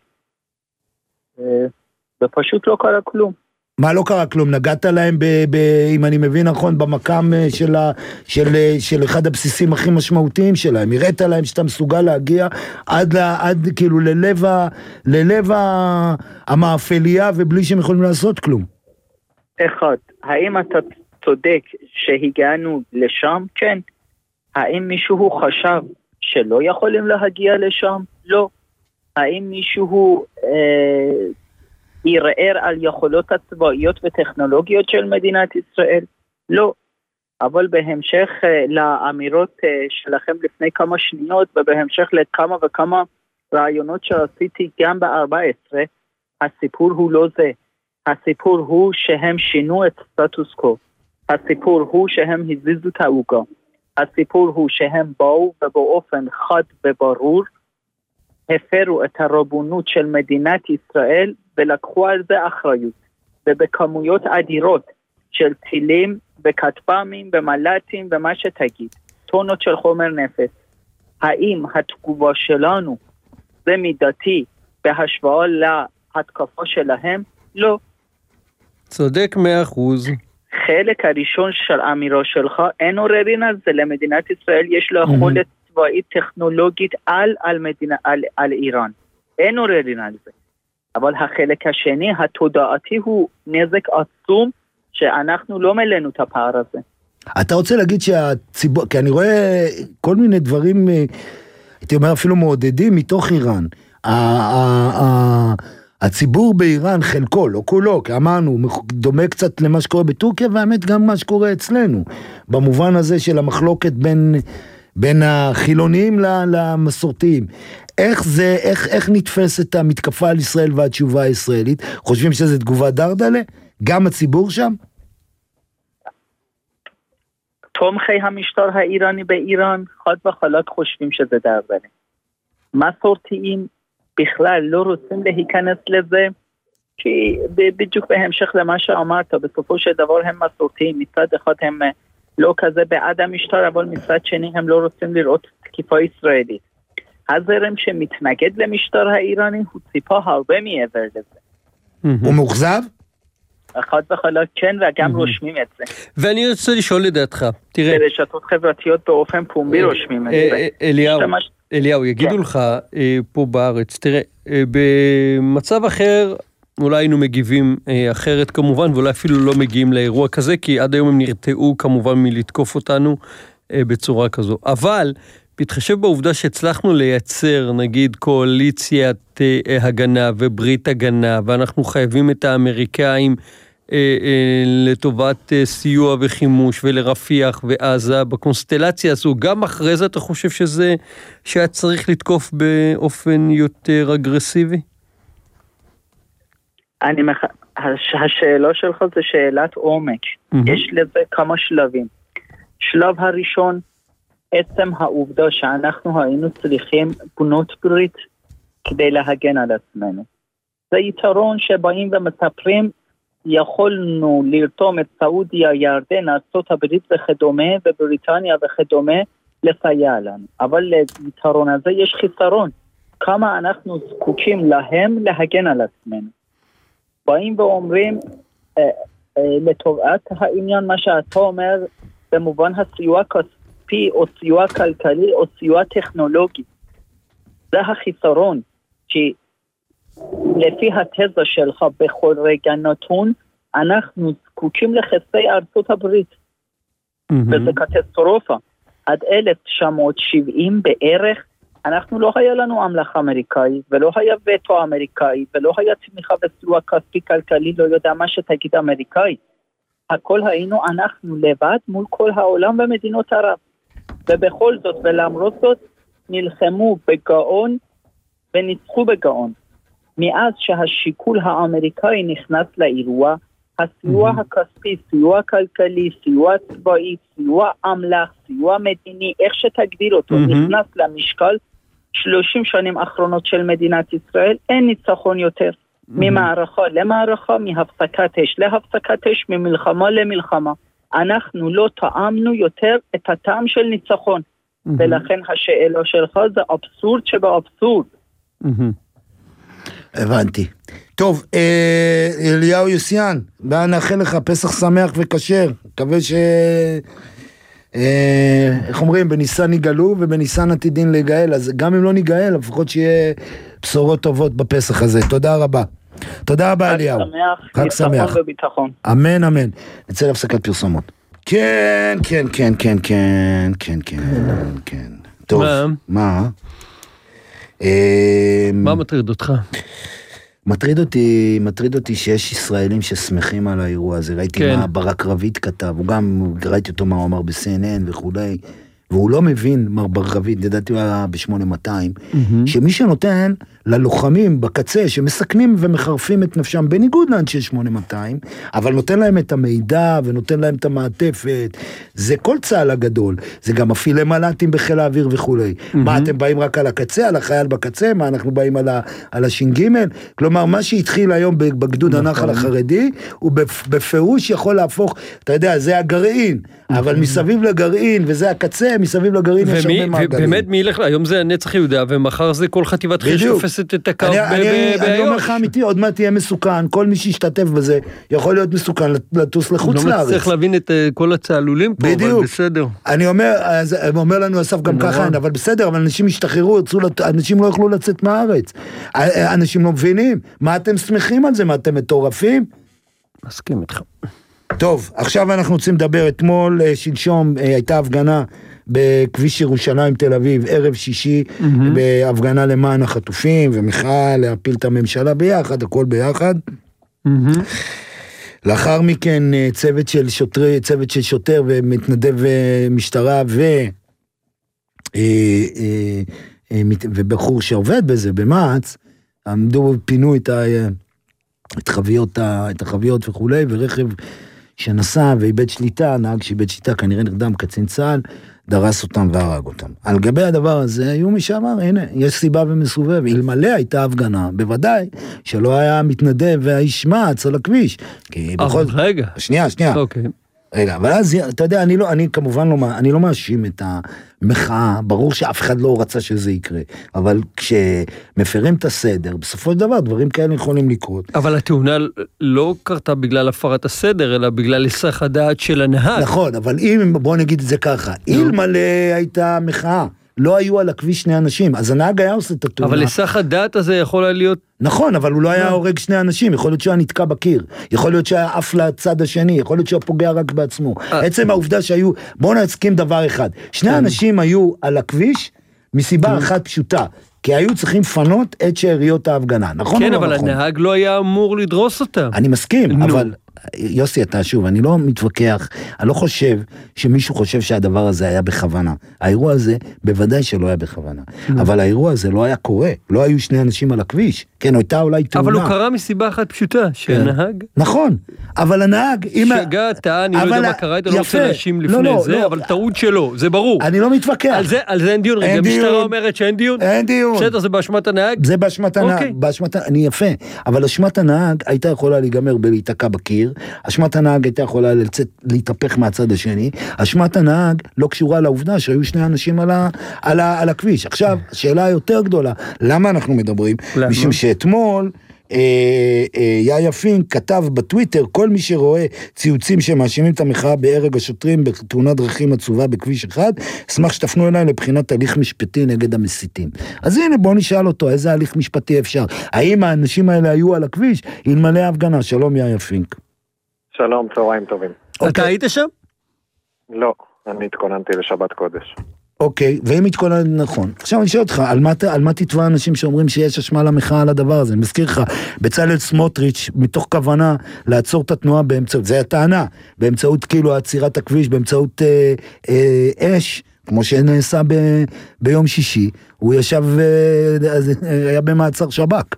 ופשוט לא קרה כלום. מה לא קרה כלום? נגעת להם, ב, ב, אם אני מבין נכון, במקם של, ה, של, של אחד הבסיסים הכי משמעותיים שלהם. הראית להם שאתה מסוגל להגיע עד, עד כאילו ללב, ללב המאפליה, ובלי שהם יכולים לעשות כלום. אחד, האם אתה צודק שהגענו לשם? כן. האם מישהו חשב שלא יכולים להגיע לשם? לא. האם מישהו אה, ירער על יכולות הצבאיות וטכנולוגיות של מדינת ישראל? לא. אבל בהמשך אה, לאמירות אה, שלכם לפני כמה שניות, ובהמשך לכמה וכמה רעיונות שעשיתי גם ב-ארבע עשרה, הסיפור הוא לא זה. הסיפור הוא שהם שינו את סטטוס קו. הסיפור הוא שהם הזיזו את העוגה. הסיפור הוא שהם באו ובאופן חד וברור, הפרו את הרבנות של מדינת ישראל ולקחו על זה אחריות. ובכמויות אדירות של טילים וכטב"מים ומל"טים ומה שתגיד, טונות של חומר נפץ. האם התגובה שלנו זה מידתי בהשוואה להתקפה שלהם? לא. צודק מאה אחוז. חלק הראשון של האמירה שלך, אין עוררין על זה, למדינת ישראל יש לה יכולת צבאית טכנולוגית על, על, מדינה, על, על איראן. אין עוררין על זה. אבל החלק השני, התודעתי הוא נזק עצום, שאנחנו לא מלאנו את הפער הזה. אתה רוצה להגיד שהציבור, כי אני רואה כל מיני דברים, הייתי אומר אפילו מעודדים מתוך איראן. הציבור באיראן, חלקו, לא כולו, כי אמרנו, דומה קצת למה שקורה בטורקיה, והאמת גם מה שקורה אצלנו, במובן הזה של המחלוקת בין, בין החילוניים למסורתיים. איך זה, איך, איך נתפסת המתקפה על ישראל והתשובה הישראלית? חושבים שזה תגובה דרדלה? גם הציבור שם? תומכי המשטר האיראני באיראן, חד וחלק חושבים שזה דרדלה. מסורתיים, בכלל לא רוצים להיכנס לזה, כי בדיוק בהמשך למה שאמרת, בסופו של דבר הם מסורתיים, מצד אחד הם לא כזה בעד המשטר, אבל מצד שני הם לא רוצים לראות תקיפה ישראלית. הזרם שמתנגד למשטר האיראני הוא ציפה הרבה מעבר לזה. הוא מאוכזב? אחד וחלק כן, וגם רושמים את זה. ואני רוצה לשאול לדעתך, תראה. ברשתות חברתיות באופן פומבי רושמים את זה. אליהו. אליהו, יגידו לך פה בארץ, תראה, במצב אחר, אולי היינו מגיבים אחרת כמובן, ואולי אפילו לא מגיעים לאירוע כזה, כי עד היום הם נרתעו כמובן מלתקוף אותנו בצורה כזו. אבל, בהתחשב בעובדה שהצלחנו לייצר, נגיד, קואליציית הגנה וברית הגנה, ואנחנו חייבים את האמריקאים לטובת סיוע וחימוש ולרפיח ועזה, בקונסטלציה הזו, גם אחרי זה אתה חושב שזה, שהיה צריך לתקוף באופן יותר אגרסיבי? אני מח... הש... השאלה שלך זה שאלת עומק. Mm-hmm. יש לזה כמה שלבים. שלב הראשון, עצם העובדה שאנחנו היינו צריכים בנות ברית כדי להגן על עצמנו. זה יתרון שבאים ומספרים, יכולנו לרתום את סעודיה, ירדן, ארצות הברית וכדומה, ובריטניה וכדומה, לסייע לנו. אבל ליתרון הזה יש חיסרון. כמה אנחנו זקוקים להם להגן על עצמנו. באים ואומרים, אה, אה, לטובת העניין, מה שאתה אומר, במובן הסיוע כספי, או סיוע כלכלי, או סיוע טכנולוגי. זה החיסרון, שלפי התזה שלך בכל רגע נתון, אנחנו זקוקים לחסי ארצות הברית. Mm-hmm. וזה קטסטרופה. עד אלף תשע מאות שבעים בערך, אנחנו לא היה לנו המלך אמריקאי, ולא היה וטו אמריקאי, ולא היה תמיכה וסיוע כספי כלכלי, לא יודע מה שתגיד אמריקאי. הכל היינו אנחנו לבד מול כל העולם ומדינות ערב. ובכל זאת, ולמרות זאת, נלחמו בגאון וניצחו בגאון. מאז שהשיקול האמריקאי נכנס לאירוע, הסיוע mm-hmm. הכספי, סיוע כלכלי, סיוע צבאי, סיוע אמל"ח, סיוע מדיני, איך שתגדיר אותו, mm-hmm. נכנס למשקל, שלושים שנים אחרונות של מדינת ישראל, אין ניצחון יותר. Mm-hmm. ממערכה למערכה, מהפסקת אש להפסקת אש, ממלחמה למלחמה. אנחנו לא טעמנו יותר את הטעם של ניצחון. Mm-hmm. ולכן השאלה שלך זה אבסורד שבאבסורד. Mm-hmm. הבנתי. טוב, אליהו יוסיאן, בוא נאחל לך פסח שמח וכשר. מקווה ש... איך אומרים, בניסן ניגאלו ובניסן עתידין להיגאל, אז גם אם לא ניגאל, לפחות שיהיה בשורות טובות בפסח הזה. תודה רבה. תודה רבה, אליהו. חג שמח, ביטחון וביטחון. אמן, אמן. נצא להפסקת פרסומות. כן, כן, כן, כן, כן, כן, כן, כן. טוב, מה? מה מטריד אותך? מטריד אותי, מטריד אותי שיש ישראלים ששמחים על האירוע הזה. ראיתי כן. מה ברק רביד כתב, הוא גם, ראיתי אותו מה הוא אמר ב-סי אן אן וכולי, והוא לא מבין, מר ברק רביד, לדעתי הוא היה ב-שמונה מאתיים, mm-hmm. שמי שנותן ללוחמים בקצה, שמסכנים ומחרפים את נפשם, בניגוד לאנשי שמונה מאתיים, אבל נותן להם את המידע, ונותן להם את המעטפת, זה כל צהל הגדול, זה גם מפעילי מל"טים בחיל האוויר וכולי. Mm-hmm. מה, אתם באים רק על הקצה, על החייל בקצה, מה, אנחנו באים על, ה, על השינג'? כלומר, מה שהתחיל היום בגדוד הנחל החרדי, הוא בפירוש יכול להפוך, אתה יודע, זה הגרעין, אבל מסביב לגרעין, וזה הקצה, מסביב לגרעין יש הרבה מעגלים. ובאמת מי ילך לה, היום זה נצח יהודה, ומחר זה כל חטיבת חיל שתופסת את הקו באיו"ש. אני אומר לך אמיתי, עוד מעט תהיה מסוכן, כל מי שישתתף בזה, יכול להיות מסוכן לטוס לחוץ לארץ. לא צריך להבין את כל הצעלולים פה, אבל בסדר. אני אומר, אומר לנו אסף גם ככה, אבל בסדר, אבל אנשים ישתחררו, אנשים לא יוכלו לצאת מהארץ. אנשים לא מבינים, מה אתם שמחים על זה? מה אתם מטורפים? מסכים איתך. טוב, עכשיו אנחנו רוצים לדבר, אתמול, שלשום, הייתה הפגנה בכביש ירושלים תל אביב, ערב שישי, mm-hmm. בהפגנה למען החטופים, ומחאה להפיל את הממשלה ביחד, הכל ביחד. Mm-hmm. לאחר מכן, צוות של שוטרי, צוות של שוטר ומתנדב משטרה, ו... ובחור שעובד בזה, במעץ, עמדו פינו את ה... את חביות, את החביות וכולי, ורכב שנסע ואיבד שליטה, נהג שאיבד שליטה, כנראה נרדם קצין צה"ל, דרס אותם והרג אותם. על גבי הדבר הזה, היו מי שאמר, הנה, יש סיבה ומסובב, אלמלא הייתה הפגנה, בוודאי, שלא היה מתנדב והאיש מעץ על הכביש. כי בכל... רגע. שנייה, שנייה. אוקיי. רגע, אבל אז, אתה יודע, אני לא, אני כמובן לא, אני לא מאשים את המחאה, ברור שאף אחד לא רצה שזה יקרה, אבל כשמפרים את הסדר, בסופו של דבר, דברים כאלה יכולים לקרות. אבל התאונה לא קרתה בגלל הפרת הסדר, אלא בגלל היסח הדעת של הנהג. נכון, אבל אם, בוא נגיד את זה ככה, אלמלא הייתה מחאה, לא היו על הכביש שני אנשים, אז הנהג היה עושה את התאונה. אבל לסך הדעת הזה יכול להיות... נכון, אבל הוא לא היה הורג שני אנשים, יכול להיות שהוא היה נתקע בקיר, יכול להיות שהיה עף לצד השני, יכול להיות שהוא פוגע רק בעצמו. עצם העובדה שהיו, בואו נסכים דבר אחד, שני אנשים היו על הכביש מסיבה אחת פשוטה, כי היו צריכים לפנות את שאריות ההפגנה, נכון או לא נכון? כן, אבל הנהג לא היה אמור לדרוס אותם. אני מסכים, אבל... יוסי, אתה שוב, אני לא מתווכח, אני לא חושב שמישהו חושב שהדבר הזה היה בכוונה. האירוע הזה בוודאי שלא היה בכוונה. אבל האירוע הזה לא היה קורה, לא היו שני אנשים על הכביש. כן, הייתה אולי תאונה. אבל הוא קרה מסיבה אחת פשוטה, שהנהג... נכון, אבל הנהג... שגע, טעה, אני לא יודע מה קרה, אתה לא רוצה להאשים לפני זה, אבל טעות שלו, זה ברור. אני לא מתווכח. על זה אין דיון, רגע, המשטרה אומרת שאין דיון? אין דיון. בסדר, זה באשמת הנהג? זה באשמת הנהג, באשמת... אני יפה, אבל אשמת הנהג הייתה יכולה להיגמר בלהיתקע בקיר, אשמת הנהג הייתה יכולה לצאת, להתהפך מהצד השני, אשמת הנהג לא קשורה לעובדה שהיו שני אנשים על, ה, על, ה, על הכביש. עכשיו, השאלה היותר גדולה, למה אנחנו מדברים? למה? משום שאתמול, אה, אה, יאיה פינק כתב בטוויטר, כל מי שרואה ציוצים שמאשימים את המחאה בהרג השוטרים בתאונת דרכים עצובה בכביש אחד, אשמח שתפנו אליי לבחינת הליך משפטי נגד המסיתים. אז הנה, בוא נשאל אותו, איזה הליך משפטי אפשר? האם האנשים האלה היו על הכביש? אלמלא ההפגנה. שלום יאיה פינק. שלום, צהריים טובים. אתה היית שם? לא, אני התכוננתי לשבת קודש. אוקיי, ואם התכוננת נכון. עכשיו אני שואל אותך, על מה תתבע אנשים שאומרים שיש אשמה למחאה על הדבר הזה? אני מזכיר לך, בצלאל סמוטריץ' מתוך כוונה לעצור את התנועה באמצעות, זה הטענה, באמצעות כאילו עצירת הכביש, באמצעות אה, אה, אש, כמו שנעשה ב, ביום שישי, הוא ישב, אה, היה במעצר שב"כ.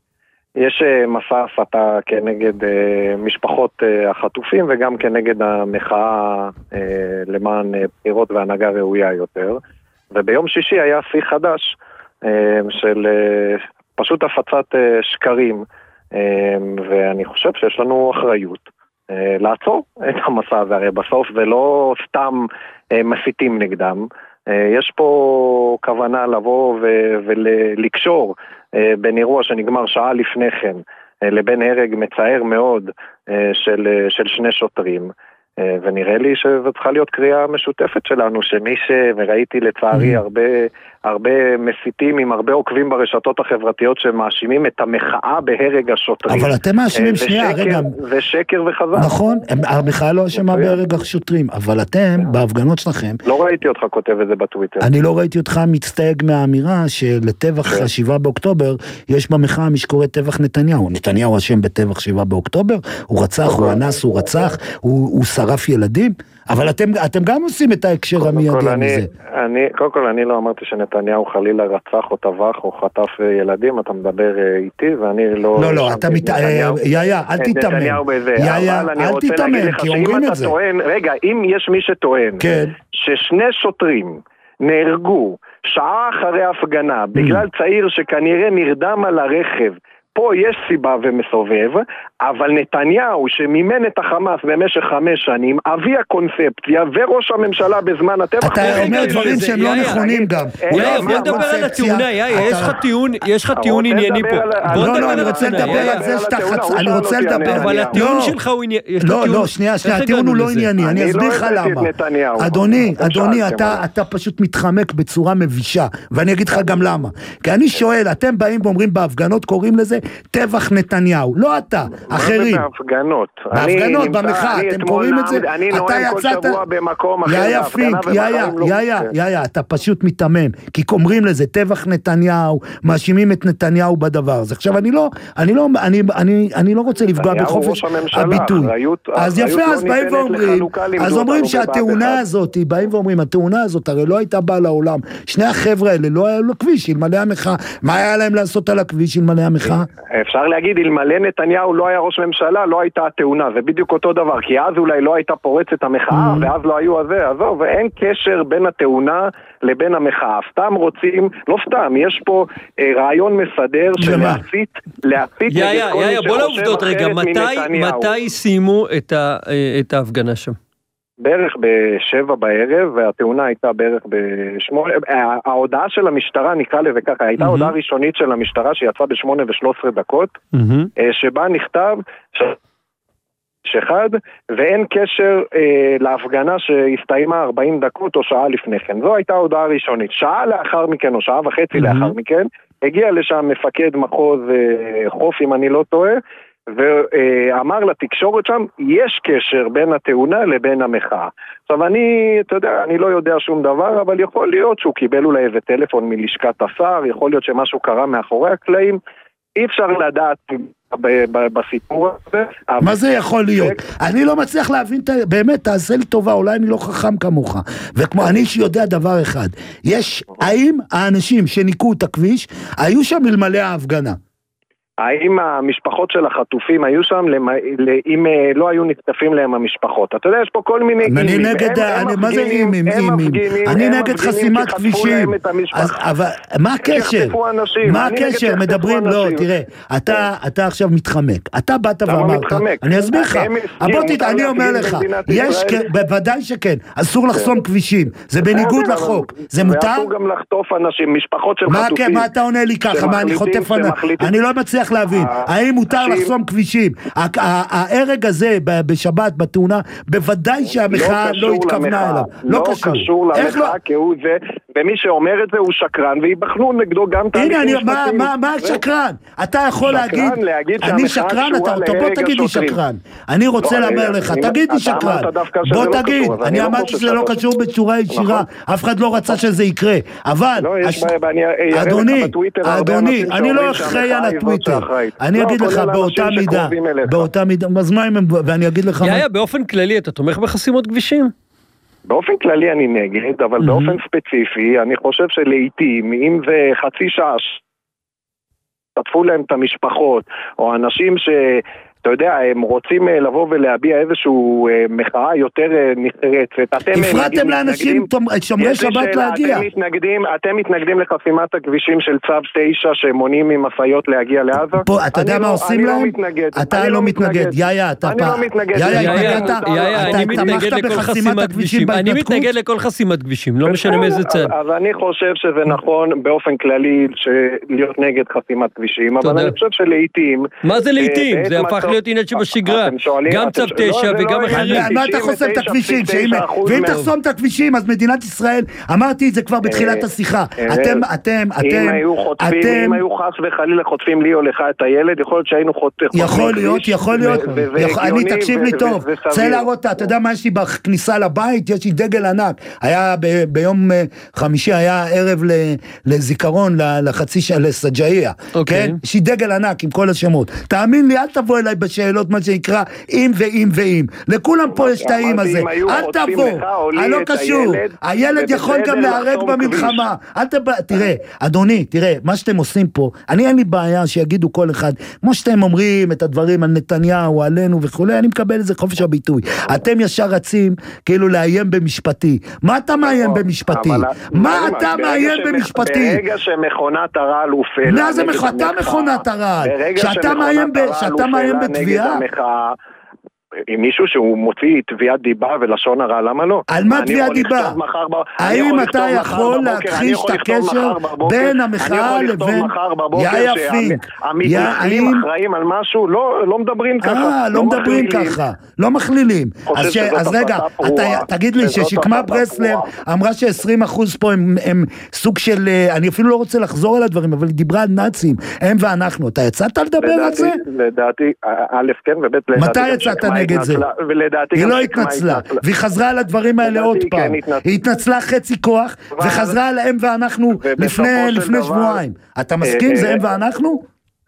יש מסע הסתה כנגד משפחות החטופים וגם כנגד המחאה למען בחירות והנהגה ראויה יותר, וביום שישי היה שיא חדש של פשוט הפצת שקרים, ואני חושב שיש לנו אחריות לעצור את המסע הזה, הרי בסוף זה לא סתם מסיתים נגדם, יש פה כוונה לבוא ולקשור בין אירוע שנגמר שעה לפני כן לבין הרג מצער מאוד של, של שני שוטרים, ונראה לי שזו צריכה להיות קריאה משותפת שלנו, שמי ש... וראיתי לצערי הרבה, הרבה מסיתים עם הרבה עוקבים ברשתות החברתיות שמאשימים את המחאה בהרג השוטרים. אבל אתם מאשימים שנייה, רגע. זה שקר וחזק. נכון, המחאה לא אשמה בהרג השוטרים, אבל אתם, בהפגנות שלכם... לא ראיתי אותך כותב את זה בטוויטר. אני לא ראיתי אותך מצטייג מהאמירה שלטבח השבעה באוקטובר, יש במחאה משקורי טבח נתניהו. נתניהו אשם בטבח שבעה באוקטובר, הוא רצח, הוא אנס, הוא רצח, הוא שרף ילדים, אבל אתם, אתם גם עושים את ההקשר המיידי מזה. אני, קודם כל, אני לא אמרתי שנתניהו חלילה רצח או טבח או חטף ילדים, אתה מדבר איתי, ואני לא... לא, לא, אתה מת... יאיה, אל תתאמן. יאיה, אל תתאמן, כי אומרים את זה. טוען, רגע, אם יש מי שטוען, כן. ששני שוטרים נהרגו שעה אחרי הפגנה, בגלל צעיר שכנראה נרדם על הרכב, פה יש סיבה ומסובב, אבל נתניהו שמימן את החמאס במשך חמש שנים, אבי הקונספציה וראש הממשלה בזמן הטבח... אתה אומר דברים שהם לא נכונים גם. בוא נדבר על הטיעונה, יש לך טיעון ענייני פה. לא, לא, אני רוצה לדבר על זה שאתה חצ... אני רוצה לדבר... אבל הטיעון שלך הוא ענייני. לא, לא, שנייה, שנייה, הטיעון הוא לא ענייני, אני אסביר לך למה. אדוני, אדוני, אתה פשוט מתחמק בצורה מבישה, ואני אגיד לך גם למה. כי אני שואל, אתם באים ואומרים בהפגנות קוראים לזה טבח נתניהו, לא אתה, אחרים. בהפגנות. בהפגנות, במחאה, אתם קוראים את זה? אני נואם כל שבוע במקום אחר. יאיה פינק, יאיה, יאיה, יאיה, אתה פשוט מתאמן, כי קוראים לזה טבח נתניהו, מאשימים את נתניהו בדבר הזה. עכשיו, אני לא, אני לא, אני, אני, אני לא רוצה לפגוע בחופש הביטוי. אז יפה, אז באים ואומרים, אז אומרים שהתאונה הזאת, באים ואומרים, התאונה הזאת הרי לא הייתה באה לעולם. שני החבר'ה האלה לא היה לו כביש, אלמלא המחאה. מה היה להם לעשות על הכביש, אלמלא המחאה? אפשר להגיד, אלמלא נתניהו לא היה ראש ממשלה, לא הייתה התאונה, זה בדיוק אותו דבר, כי אז אולי לא הייתה פורצת המחאה, ואז לא היו הזה, עזוב, ואין קשר בין התאונה לבין המחאה, סתם רוצים, לא סתם, יש פה אה, רעיון מסדר של להפיץ, להפיץ נגד כל מי שחושב אחרת מנתניהו. מתי סיימו את, ה, את ההפגנה שם? בערך בשבע בערב, והתאונה הייתה בערך בשמונה, ההודעה של המשטרה נקרא לזה ככה, הייתה הודעה ראשונית של המשטרה שיצאה בשמונה ושלוש עשרה דקות, שבה נכתב אחד, ואין קשר אה, להפגנה שהסתיימה ארבעים דקות או שעה לפני כן. זו הייתה הודעה ראשונית. שעה לאחר מכן או שעה וחצי mm-hmm. לאחר מכן, הגיע לשם מפקד מחוז אה, חוף, אם אני לא טועה, ואמר לתקשורת שם, יש קשר בין התאונה לבין המחאה. עכשיו אני, אתה יודע, אני לא יודע שום דבר, אבל יכול להיות שהוא קיבל אולי איזה טלפון מלשכת השר, יכול להיות שמשהו קרה מאחורי הקלעים, אי אפשר לדעת בסיפור הזה. מה זה יכול להיות? אני לא מצליח להבין, באמת, תעשה לי טובה, אולי אני לא חכם כמוך, וכמו אני שיודע דבר אחד, יש, האם האנשים שניקו את הכביש, היו שם אלמלא ההפגנה? האם המשפחות של החטופים היו שם, אם לא היו נחטפים להם המשפחות? אתה יודע, יש פה כל מיני... אני נגד, מה זה אימים? אני נגד חסימת כבישים. אבל מה הקשר? מה הקשר? מדברים, לא, תראה, אתה עכשיו מתחמק. אתה באת ואמרת, אני אסביר לך, אני אומר לך, יש, בוודאי שכן, אסור לחסום כבישים, זה בניגוד לחוק, זה מותר? ואסור גם לחטוף אנשים, משפחות של חטופים. מה אתה עונה לי ככה? מה אני חוטף? אני לא מצליח להבין, האם מותר לחסום כבישים? ההרג הזה בשבת בתאונה, בוודאי שהמחאה לא התכוונה אליו. לא קשור למחאה כהוא זה, ומי שאומר את זה הוא שקרן, ויבחנו נגדו גם תהליכים משפטיים. הנה, מה השקרן? אתה יכול להגיד, אני שקרן, בוא תגיד לי שקרן. אני רוצה לאמר לך, תגיד לי שקרן. בוא תגיד, אני אמרתי שזה לא קשור בצורה ישירה, אף אחד לא רצה שזה יקרה. אבל, אדוני, אדוני, אני לא אחראי על הטוויטר. אני אגיד לך באותה מידה, באותה מידה, אז מה אם הם, ואני אגיד לך... יאיה, באופן כללי, אתה תומך בחסימות כבישים? באופן כללי אני נגד, אבל באופן ספציפי, אני חושב שלעיתים, אם זה חצי שעה, תטפו להם את המשפחות, או אנשים ש... אתה יודע, הם רוצים לבוא ולהביע איזשהו מחאה יותר נחרצת. הפרעתם לאנשים שומרי שבת להגיע. אתם מתנגדים, אתם מתנגדים לחסימת הכבישים של צו תשע שמונעים ממשאיות להגיע לעזה? פה, אתה יודע מה עושים להם? אתה לא מתנגד. יאיה, אתה אני לא מתנגד. יאיה, אני מתנגד לכל חסימת כבישים. אני מתנגד לכל חסימת כבישים, לא משנה מאיזה צד. אז אני חושב שזה נכון באופן כללי להיות נגד חסימת כבישים, אבל אני חושב שלעיתים... מה זה לעיתים? זה הפך להיות עניין שבשגרה, גם צו תשע וגם אחרים. מה אתה חוסם את הכבישים? ואם תחסום את הכבישים, אז מדינת ישראל, אמרתי את זה כבר בתחילת השיחה, אתם, אתם, אתם, אם היו חס וחלילה חוטפים לי או לך את הילד, יכול להיות שהיינו חוטפים. יכול להיות, יכול להיות. אני תקשיב לי טוב, צריך להראות, אתה יודע מה יש לי בכניסה לבית? יש לי דגל ענק. היה ביום חמישי, היה ערב לזיכרון, לחצי של סג'איה. יש לי דגל ענק עם כל השמות. תאמין לי, אל תבוא אליי שאלות מה שנקרא אם ואם ואם לכולם פה יש את האם הזה, אל תבוא, אני לא קשור, הילד יכול גם להרג במלחמה, אל תבוא, תראה אדוני, תראה מה שאתם עושים פה, אני אין לי בעיה שיגידו כל אחד, כמו שאתם אומרים את הדברים על נתניהו, עלינו וכולי, אני מקבל איזה חופש הביטוי, אתם ישר רצים כאילו לאיים במשפטי, מה אתה מאיים במשפטי? מה אתה מאיים במשפטי? ברגע שמכונת הרעל הופעלה, מה זה מכונת הרעל? שאתה מאיים בתביעה? עם מישהו שהוא מוציא תביעת דיבה ולשון הרע, למה לא? על מה תביעת דיבה? האם אתה יכול להכחיש את הקשר בין המחאה לבין... יאיה פינק. המתנחלים אחראים על משהו? לא מדברים ככה. אה, לא מדברים ככה. לא מכלילים. אז רגע, תגיד לי ששקמה ברסלר אמרה ש-עשרים אחוז פה הם סוג של... אני אפילו לא רוצה לחזור על הדברים, אבל היא דיברה על נאצים. הם ואנחנו. אתה יצאת לדבר על זה? לדעתי, א' כן וב' לדעתי... מתי יצאת נגד זה? היא לא התנצלה, והיא חזרה על הדברים האלה עוד פעם. היא התנצלה חצי כוח, וחזרה על הם ואנחנו לפני שבועיים. אתה מסכים? זה הם ואנחנו?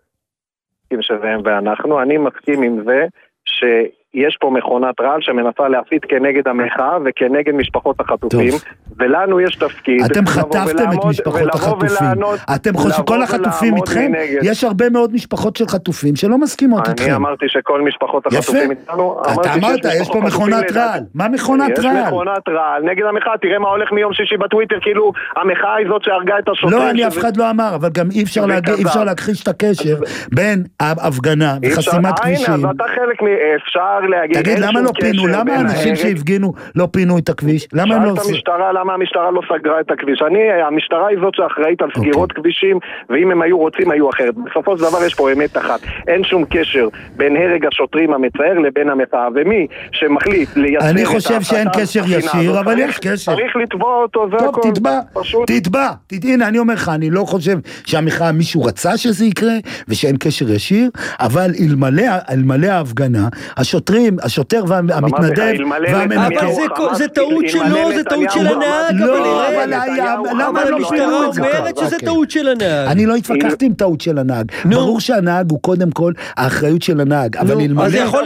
שזה הם ואנחנו. אני מסכים עם זה שיש פה מכונת רעל שמנסה להפית כנגד המחאה וכנגד משפחות החטופים, ולנו יש תפקיד. אתם חטפתם את משפחות החטופים. אתם חושבים, כל החטופים איתכם? יש הרבה מאוד משפחות של חטופים שלא מסכימות איתכם. אני אמרתי שכל משפחות החטופים איתנו. אתה אמרת, יש פה מכונת רעל. מה מכונת רעל? יש מכונת רעל נגד המחאה. תראה מה הולך מיום שישי בטוויטר, כאילו המחאה היא זאת שהרגה את השוטרים. לא, אני אף אחד לא אמר, אבל גם אי אפשר להכחיש את הקשר בין ההפגנה וחסימת כבישים. אז אתה חלק אפשר להגיד... תגיד, למה לא פינו? למה האנשים שהפגינו לא פינו את הכביש? למה הם לא עושים? המשטרה, למה המשטרה לא סגרה את הכביש? אני, המשטרה היא זאת שאחראית על סגירות כבישים, ואם הם היו רוצים, היו אחרת. בסופו של דבר יש פה אמת אחת. אין שום קשר בין הרג השוטרים המצער לבין המחאה, ומי שמחליט לייצר... אני חושב שאין קשר ישיר, אבל יש קשר. צריך לתבוע אותו, זה הכל. טוב, תתבע, תתבע. הנה, אני אומר לך, אני לא חושב שהמחאה מישהו רצה שזה יקרה, ושאין קשר ישיר, אבל אלמלא ההפגנה, השוטרים, השוטר והמתנדב והמנקה... אבל זה טעות שלו, זה טעות של הנהג. לא, אבל למה לא המשטרה אומרת שזה טעות של הנהג? אני לא התווכחתי עם טעות של הנהג. ברור שהנהג הוא קודם כל האחריות של הנהג, אבל אלמלא... אז יכול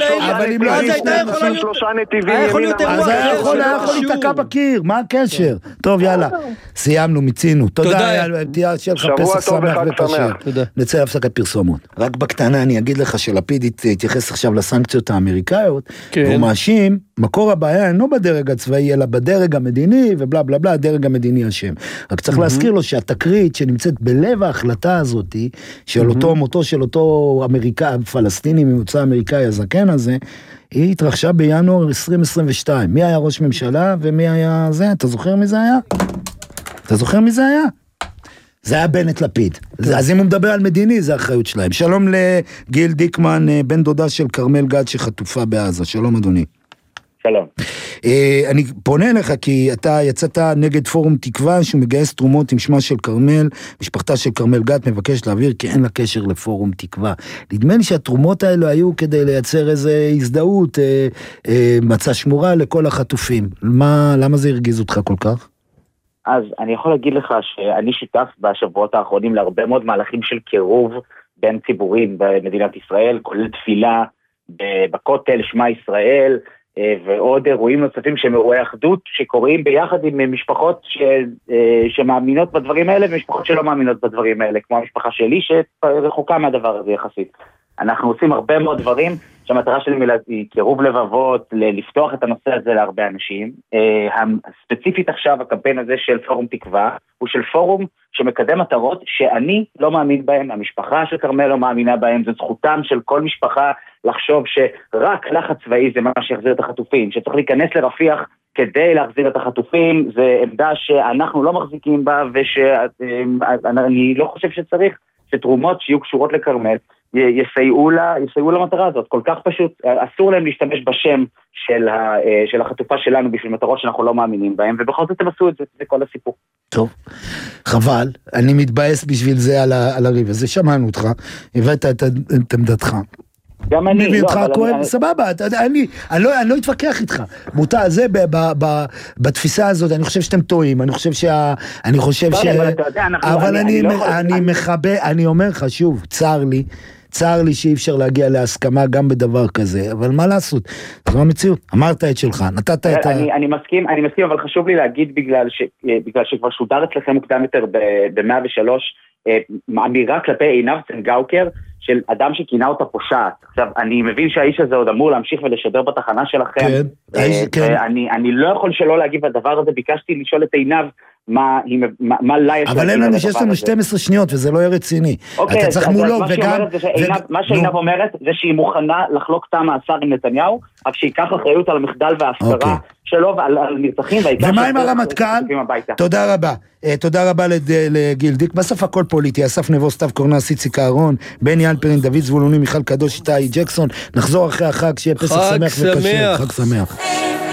להיות... אז היה יכול להתקע בקיר, מה הקשר? טוב, יאללה, סיימנו, מיצינו. תודה, תהיה שיהיה לך פסח שמח וקשה. נצא להפסקת פרסומות. רק בקטנה אני אגיד לך שלפיד יתייחס עכשיו לסנקציות האמריקאיות, והוא מאשים, מקור הבעיה אינו בדרג הצבאי, אלא בדרג המדיני, ובלה בלה בלה, הדרג המדיני השם. רק צריך להזכיר לו שהתקרית שנמצאת בלב ההחלטה הזאת, של אותו מותו של אותו אמריקאי, פלסטיני ממוצא אמריקאי הזקן הזה, היא התרחשה בינואר עשרים עשרים ושתיים. מי היה ראש ממשלה ומי היה זה? אתה זוכר מי זה היה? אתה זוכר מי זה היה? זה היה בנט לפיד. אז אם הוא מדבר על מדיני, זה האחריות שלהם. שלום לגיל דיקמן, בן דודה של כרמל גד שחטופה בעזה. שלום אדוני. שלום. אני פונה אליך כי אתה יצאת נגד פורום תקווה שהוא מגייס תרומות עם שמה של כרמל, משפחתה של כרמל גת מבקשת להעביר כי אין לה קשר לפורום תקווה. נדמה לי שהתרומות האלו היו כדי לייצר איזה הזדהות, אה, אה, מצא שמורה לכל החטופים. מה, למה זה הרגיז אותך כל כך? אז אני יכול להגיד לך שאני שותף בשבועות האחרונים להרבה מאוד מהלכים של קירוב בין ציבורים במדינת ישראל, כולל תפילה בכותל, שמע ישראל, ועוד אירועים נוספים שהם אירועי אחדות שקוראים ביחד עם משפחות ש, שמאמינות בדברים האלה ומשפחות שלא מאמינות בדברים האלה, כמו המשפחה שלי שרחוקה מהדבר הזה יחסית. אנחנו עושים הרבה מאוד דברים שהמטרה שלנו היא קירוב לבבות, לפתוח את הנושא הזה להרבה אנשים. הספציפית עכשיו הקמפיין הזה של פורום תקווה הוא של פורום שמקדם מטרות שאני לא מאמין בהם, המשפחה של כרמל לא מאמינה בהם, זו זכותם של כל משפחה לחשוב שרק לחץ צבאי זה מה שיחזיר את החטופים, שצריך להיכנס לרפיח כדי להחזיר את החטופים, זו עמדה שאנחנו לא מחזיקים בה, ושאני לא חושב שצריך שתרומות שיהיו קשורות לכרמל, יסייעו לה, יסייעו למטרה הזאת. כל כך פשוט, אסור להם להשתמש בשם של, ה, של החטופה שלנו בשביל מטרות שאנחנו לא מאמינים בהם, ובכל זאת הם עשו את זה, זה כל הסיפור. טוב, חבל, אני מתבאס בשביל זה על, ה, על הריב הזה, שמענו אותך, הבאת את, את עמדתך. גם אני, לא, אבל כואב, אני... סבבה, אני, אני, לא, אני לא אתווכח איתך, מותר, זה ב, ב, ב, בתפיסה הזאת, אני חושב שאתם טועים, אני חושב שה... אני חושב ש... אבל, יודע, אנחנו, אבל אני, אני, אני, לא אני, אני מחבא, אני אומר לך שוב, צר לי, צר לי שאי אפשר להגיע להסכמה גם בדבר כזה, אבל מה לעשות? זו המציאות, אמרת את שלך, נתת את ה... אני, אני מסכים, אני מסכים, אבל חשוב לי להגיד בגלל, ש, בגלל שכבר שודר אצלכם מוקדם יותר ב-מאה ושלוש, אמירה כלפי עינב צנגאוקר, של אדם שכינה אותה פושעת. עכשיו, אני מבין שהאיש הזה עוד אמור להמשיך ולשדר בתחנה שלכם. כן, האיש, כן. ואני, אני לא יכול שלא להגיב לדבר הזה, ביקשתי לשאול את עינב, מה, מה, מה לה יש... אבל אין לנו שיש לנו שתים עשרה שניות, וזה לא יהיה רציני. אוקיי, אתה צריך מולו, וגם... מה שעינב אומרת, זה שהיא מוכנה לחלוק תם מאסר עם נתניהו, רק שייקח אחריות על המחדל וההפקרה שלו ועל נרצחים, ומה עם הרמטכ"ל? תודה רבה. תודה רבה לגיל דיק. בסוף הכל פוליטי, אסף נבו, סתיו קורנס, איציק אהרון, בני אלפרין, דוד זבולוני, מיכל קדוש, איתי ג'קסון. נחזור אחרי החג, שיהיה פסח שמח וקשה. חג שמח.